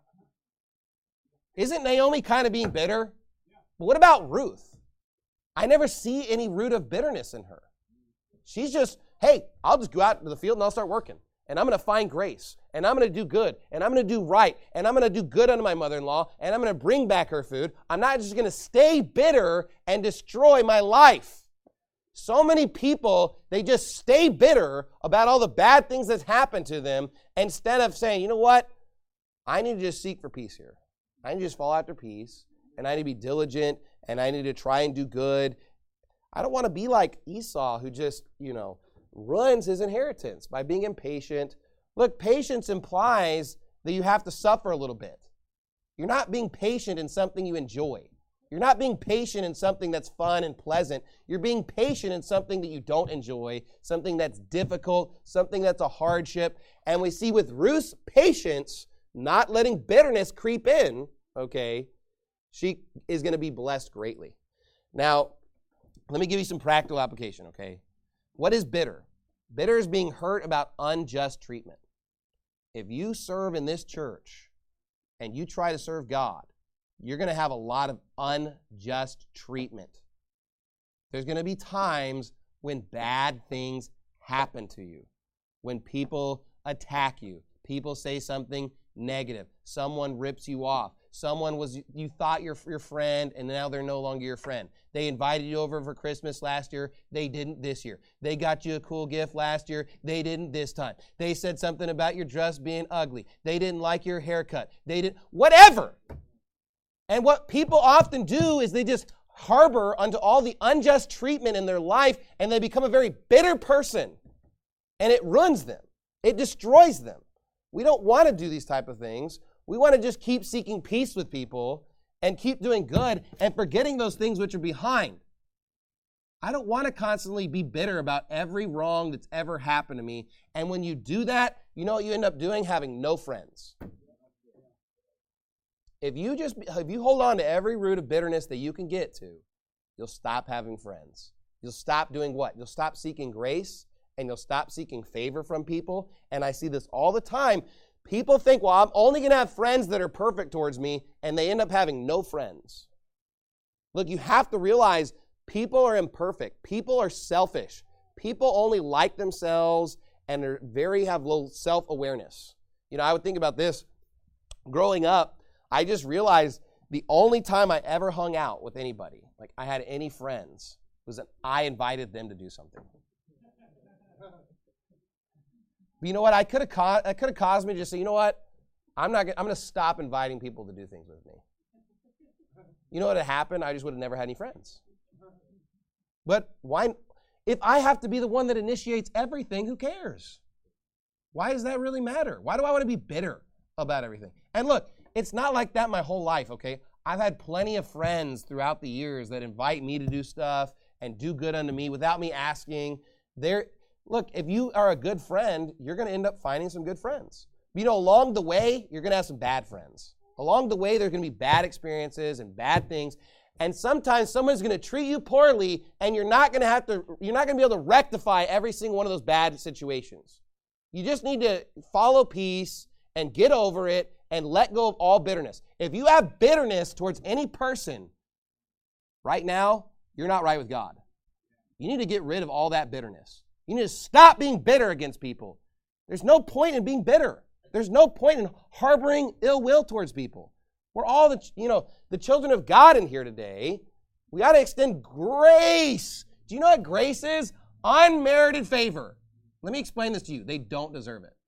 S2: Isn't Naomi kind of being bitter? But what about Ruth? I never see any root of bitterness in her. She's just, hey, I'll just go out to the field and I'll start working. And I'm going to find grace. And I'm going to do good. And I'm going to do right. And I'm going to do good unto my mother-in-law. And I'm going to bring back her food. I'm not just going to stay bitter and destroy my life. So many people, they just stay bitter about all the bad things that's happened to them instead of saying, you know what? I need to just seek for peace here. I need to just fall after peace. And I need to be diligent. And I need to try and do good. I don't want to be like Esau who just, ruins his inheritance by being impatient. Look, patience implies that you have to suffer a little bit. You're not being patient in something you enjoy. You're not being patient in something that's fun and pleasant. You're being patient in something that you don't enjoy, something that's difficult, something that's a hardship. And we see with Ruth's patience, not letting bitterness creep in, okay, she is going to be blessed greatly. Now, let me give you some practical application, okay? What is bitter? Bitter is being hurt about unjust treatment. If you serve in this church and you try to serve God, you're going to have a lot of unjust treatment. There's going to be times when bad things happen to you, when people attack you, people say something negative, someone rips you off, you thought your friend and now they're no longer your friend. They invited you over for Christmas last year. They didn't this year. They got you a cool gift last year. They didn't this time. They said something about your dress being ugly. They didn't like your haircut. They didn't, whatever. And what people often do is they just harbor unto all the unjust treatment in their life and they become a very bitter person. And it ruins them. It destroys them. We don't want to do these type of things. We want to just keep seeking peace with people and keep doing good and forgetting those things which are behind. I don't want to constantly be bitter about every wrong that's ever happened to me. And when you do that, you know what you end up doing? Having no friends. If you hold on to every root of bitterness that you can get to, you'll stop having friends. You'll stop doing what? You'll stop seeking grace and you'll stop seeking favor from people. And I see this all the time. People think, well, I'm only going to have friends that are perfect towards me, and they end up having no friends. Look, you have to realize people are imperfect. People are selfish. People only like themselves and have low self-awareness. I would think about this. Growing up, I just realized the only time I ever hung out with anybody, like I had any friends, was that I invited them to do something. But you know what? I could have caused me to just say, you know what? I'm going to stop inviting people to do things with me. You know what had happened? I just would have never had any friends. But why? If I have to be the one that initiates everything, who cares? Why does that really matter? Why do I want to be bitter about everything? And look, it's not like that my whole life, okay? I've had plenty of friends throughout the years that invite me to do stuff and do good unto me without me asking. Look, if you are a good friend, you're going to end up finding some good friends. Along the way, you're going to have some bad friends. Along the way, there's going to be bad experiences and bad things. And sometimes someone's going to treat you poorly, and you're not going to be able to rectify every single one of those bad situations. You just need to follow peace and get over it and let go of all bitterness. If you have bitterness towards any person, right now, you're not right with God. You need to get rid of all that bitterness. You need to stop being bitter against people. There's no point in being bitter. There's no point in harboring ill will towards people. We're all the children of God in here today. We got to extend grace. Do you know what grace is? Unmerited favor. Let me explain this to you. They don't deserve it.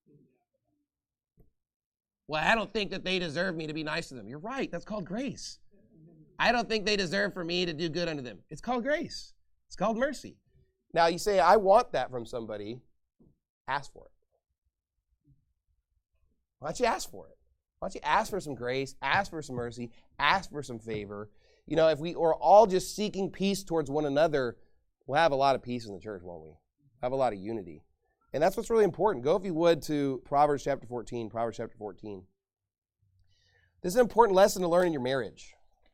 S2: Well, I don't think that they deserve me to be nice to them. You're right. That's called grace. I don't think they deserve for me to do good unto them. It's called grace. It's called mercy. Now, you say, I want that from somebody. Ask for it. Why don't you ask for it? Why don't you ask for some grace, ask for some mercy, ask for some favor? You know, if we are all just seeking peace towards one another, we'll have a lot of peace in the church, won't we? Have a lot of unity. And that's what's really important. Go, if you would, to Proverbs chapter 14. Proverbs chapter 14. This is an important lesson to learn in your marriage.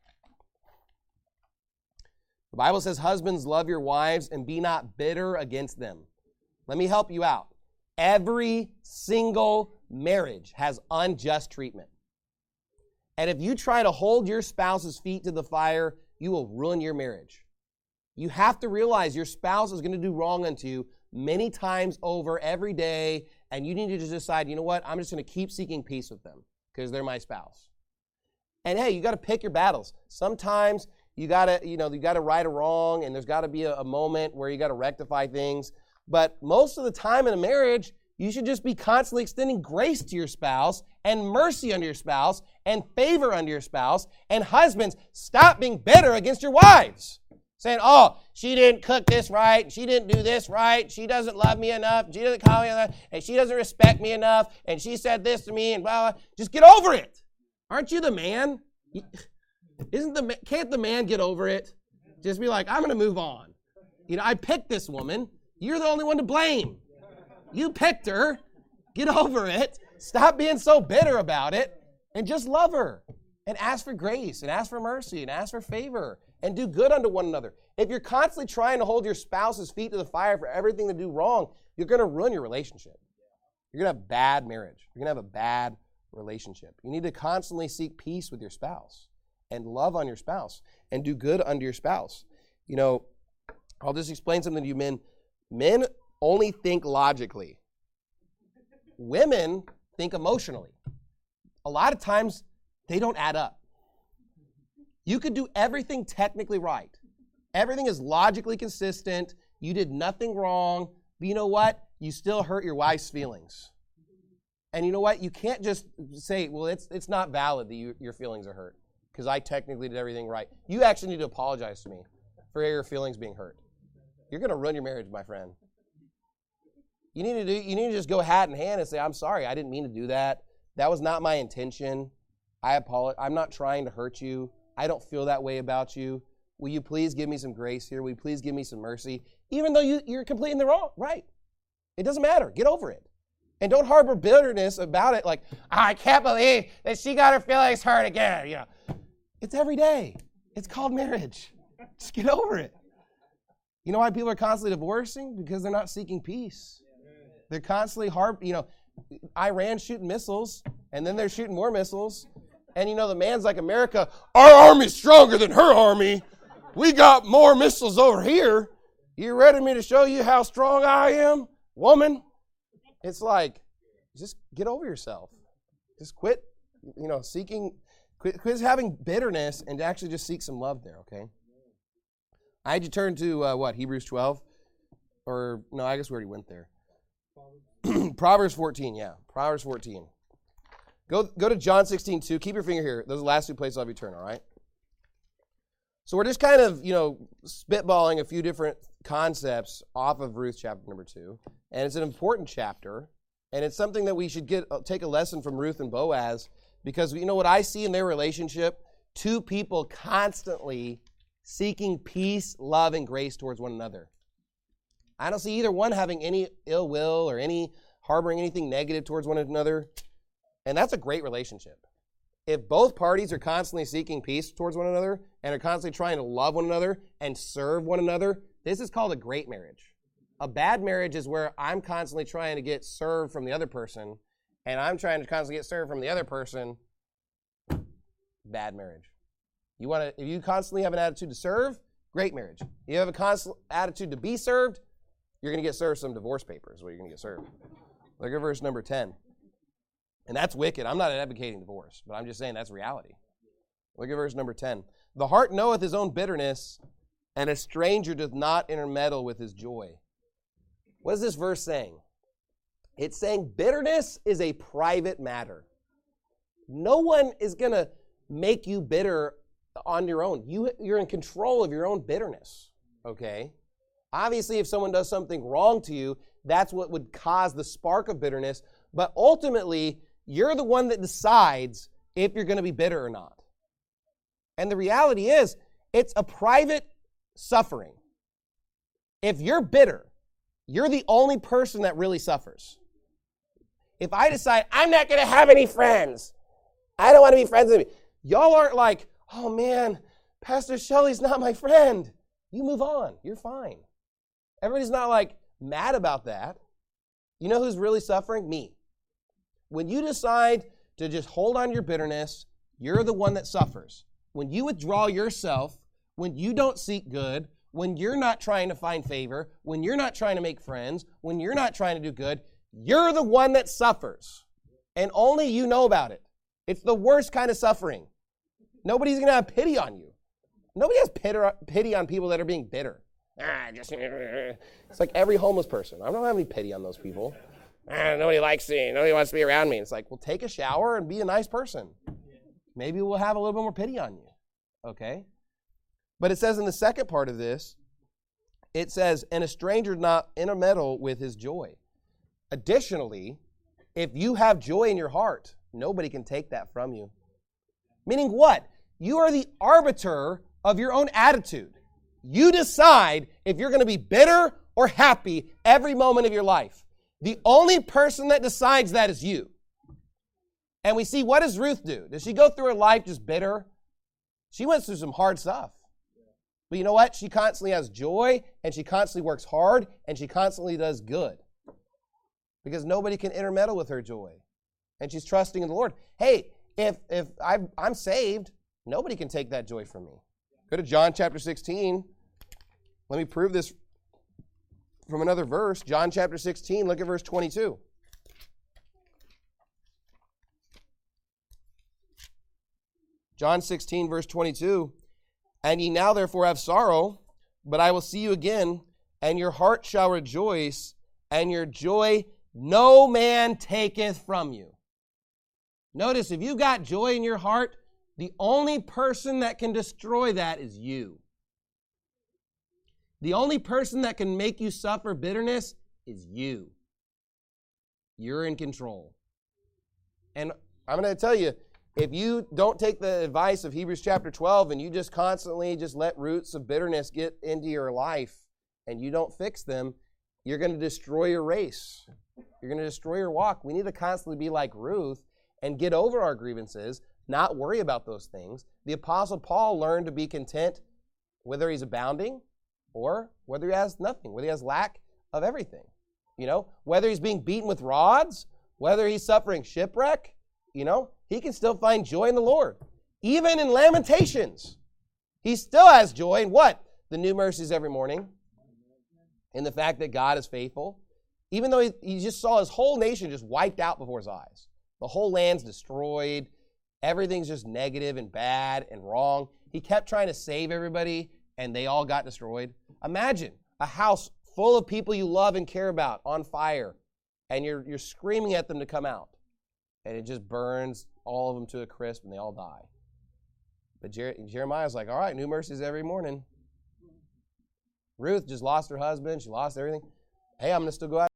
S2: The Bible says, husbands, love your wives and be not bitter against them. Let me help you out. Every single marriage has unjust treatment. And if you try to hold your spouse's feet to the fire, you will ruin your marriage. You have to realize your spouse is going to do wrong unto you many times over every day, and you need to just decide, you know what, I'm just going to keep seeking peace with them because they're my spouse. And hey, you got to pick your battles. Sometimes you got to right a wrong, and there's got to be a moment where you got to rectify things. But most of the time in a marriage, you should just be constantly extending grace to your spouse and mercy unto your spouse and favor unto your spouse. And husbands, stop being bitter against your wives. Saying, oh, she didn't cook this right, she didn't do this right, she doesn't love me enough, she doesn't call me enough, and she doesn't respect me enough, and she said this to me, and blah, blah. Just get over it. Aren't you the man? Can't the man get over it? Just be like, I'm going to move on. You know, I picked this woman. You're the only one to blame. You picked her. Get over it. Stop being so bitter about it, and just love her, and ask for grace, and ask for mercy, and ask for favor, and do good unto one another. If you're constantly trying to hold your spouse's feet to the fire for everything they do wrong, you're going to ruin your relationship. You're going to have a bad marriage. You're going to have a bad relationship. You need to constantly seek peace with your spouse and love on your spouse and do good unto your spouse. You know, I'll just explain something to you men. Men only think logically. Women think emotionally. A lot of times, they don't add up. You could do everything technically right. Everything is logically consistent. You did nothing wrong. But you know what? You still hurt your wife's feelings. And you know what? You can't just say, well, it's not valid that your feelings are hurt because I technically did everything right. You actually need to apologize to me for your feelings being hurt. You're going to ruin your marriage, my friend. You need to just go hat in hand and say, I'm sorry, I didn't mean to do that. That was not my intention. I apologize. I'm not trying to hurt you. I don't feel that way about you. Will you please give me some grace here? Will you please give me some mercy? Even though you're completely in the wrong, right? It doesn't matter. Get over it. And don't harbor bitterness about it like, I can't believe that she got her feelings hurt again. You know, it's every day. It's called marriage. Just get over it. You know why people are constantly divorcing? Because they're not seeking peace. They're constantly Iran shooting missiles, and then they're shooting more missiles. And you know, the man's like, America, our army's stronger than her army. We got more missiles over here. You ready me to show you how strong I am, woman? It's like, just get over yourself. Just quit, quit having bitterness and actually just seek some love there, okay? I had you turn to, Hebrews 12? Or, no, I guess we already went there. Proverbs 14, yeah. Proverbs 14. Go to John 16:2. Keep your finger here. Those are the last two places I'll have you turn, all right? So we're just kind of, spitballing a few different concepts off of Ruth chapter number 2. And it's an important chapter. And it's something that we should take a lesson from Ruth and Boaz. Because you know what I see in their relationship? Two people constantly seeking peace, love, and grace towards one another. I don't see either one having any ill will or any harboring anything negative towards one another. And that's a great relationship. If both parties are constantly seeking peace towards one another and are constantly trying to love one another and serve one another, this is called a great marriage. A bad marriage is where I'm constantly trying to get served from the other person and I'm trying to constantly get served from the other person. Bad marriage. If you constantly have an attitude to serve, great marriage. You have a constant attitude to be served, you're going to get served some divorce papers. What you're going to get served. Look at verse number 10. And that's wicked. I'm not advocating divorce, but I'm just saying that's reality. Look at verse number 10. The heart knoweth his own bitterness, and a stranger doth not intermeddle with his joy. What is this verse saying? It's saying bitterness is a private matter. No one is going to make you bitter on your own. You're in control of your own bitterness, okay? Obviously, if someone does something wrong to you, that's what would cause the spark of bitterness. But ultimately, you're the one that decides if you're going to be bitter or not. And the reality is, it's a private suffering. If you're bitter, you're the only person that really suffers. If I decide, I'm not going to have any friends, I don't want to be friends with you, y'all aren't like, oh man, Pastor Shelley's not my friend. You move on. You're fine. Everybody's not like mad about that. You know who's really suffering? Me. When you decide to just hold on to your bitterness, you're the one that suffers. When you withdraw yourself, when you don't seek good, when you're not trying to find favor, when you're not trying to make friends, when you're not trying to do good, you're the one that suffers. And only you know about it. It's the worst kind of suffering. Nobody's going to have pity on you. Nobody has pity on people that are being bitter. It's like every homeless person. I don't have any pity on those people. Nobody likes me. Nobody wants to be around me. It's like, well, take a shower and be a nice person. Maybe we'll have a little bit more pity on you. Okay? But it says in the second part of this, it says, and a stranger not intermeddle with his joy. Additionally, if you have joy in your heart, nobody can take that from you. Meaning what? You are the arbiter of your own attitude. You decide if you're going to be bitter or happy every moment of your life. The only person that decides that is you. And we see, what does Ruth do? Does she go through her life just bitter? She went through some hard stuff. But you know what? She constantly has joy, and she constantly works hard, and she constantly does good. Because nobody can intermeddle with her joy. And she's trusting in the Lord. Hey, if I'm saved, nobody can take that joy from me. Go to John chapter 16. Let me prove this from another verse. John chapter 16, look at verse 22. John 16, verse 22. And ye now therefore have sorrow, but I will see you again, and your heart shall rejoice, and your joy no man taketh from you. Notice, if you got joy in your heart, the only person that can destroy that is you. The only person that can make you suffer bitterness is you. You're in control. And I'm going to tell you, if you don't take the advice of Hebrews chapter 12 and you just constantly just let roots of bitterness get into your life and you don't fix them, you're going to destroy your race. You're going to destroy your walk. We need to constantly be like Ruth and get over our grievances, not worry about those things. The Apostle Paul learned to be content whether he's abounding or whether he has nothing, whether he has lack of everything. You know, whether he's being beaten with rods, whether he's suffering shipwreck, you know, he can still find joy in the Lord. Even in Lamentations, he still has joy in what? The new mercies every morning. In the fact that God is faithful. Even though he just saw his whole nation just wiped out before his eyes. The whole land's destroyed. Everything's just negative and bad and wrong. He kept trying to save everybody, and they all got destroyed. Imagine a house full of people you love and care about on fire, and you're screaming at them to come out. And it just burns all of them to a crisp, and they all die. But Jeremiah's like, all right, new mercies every morning. Ruth just lost her husband. She lost everything. Hey, I'm going to still go out.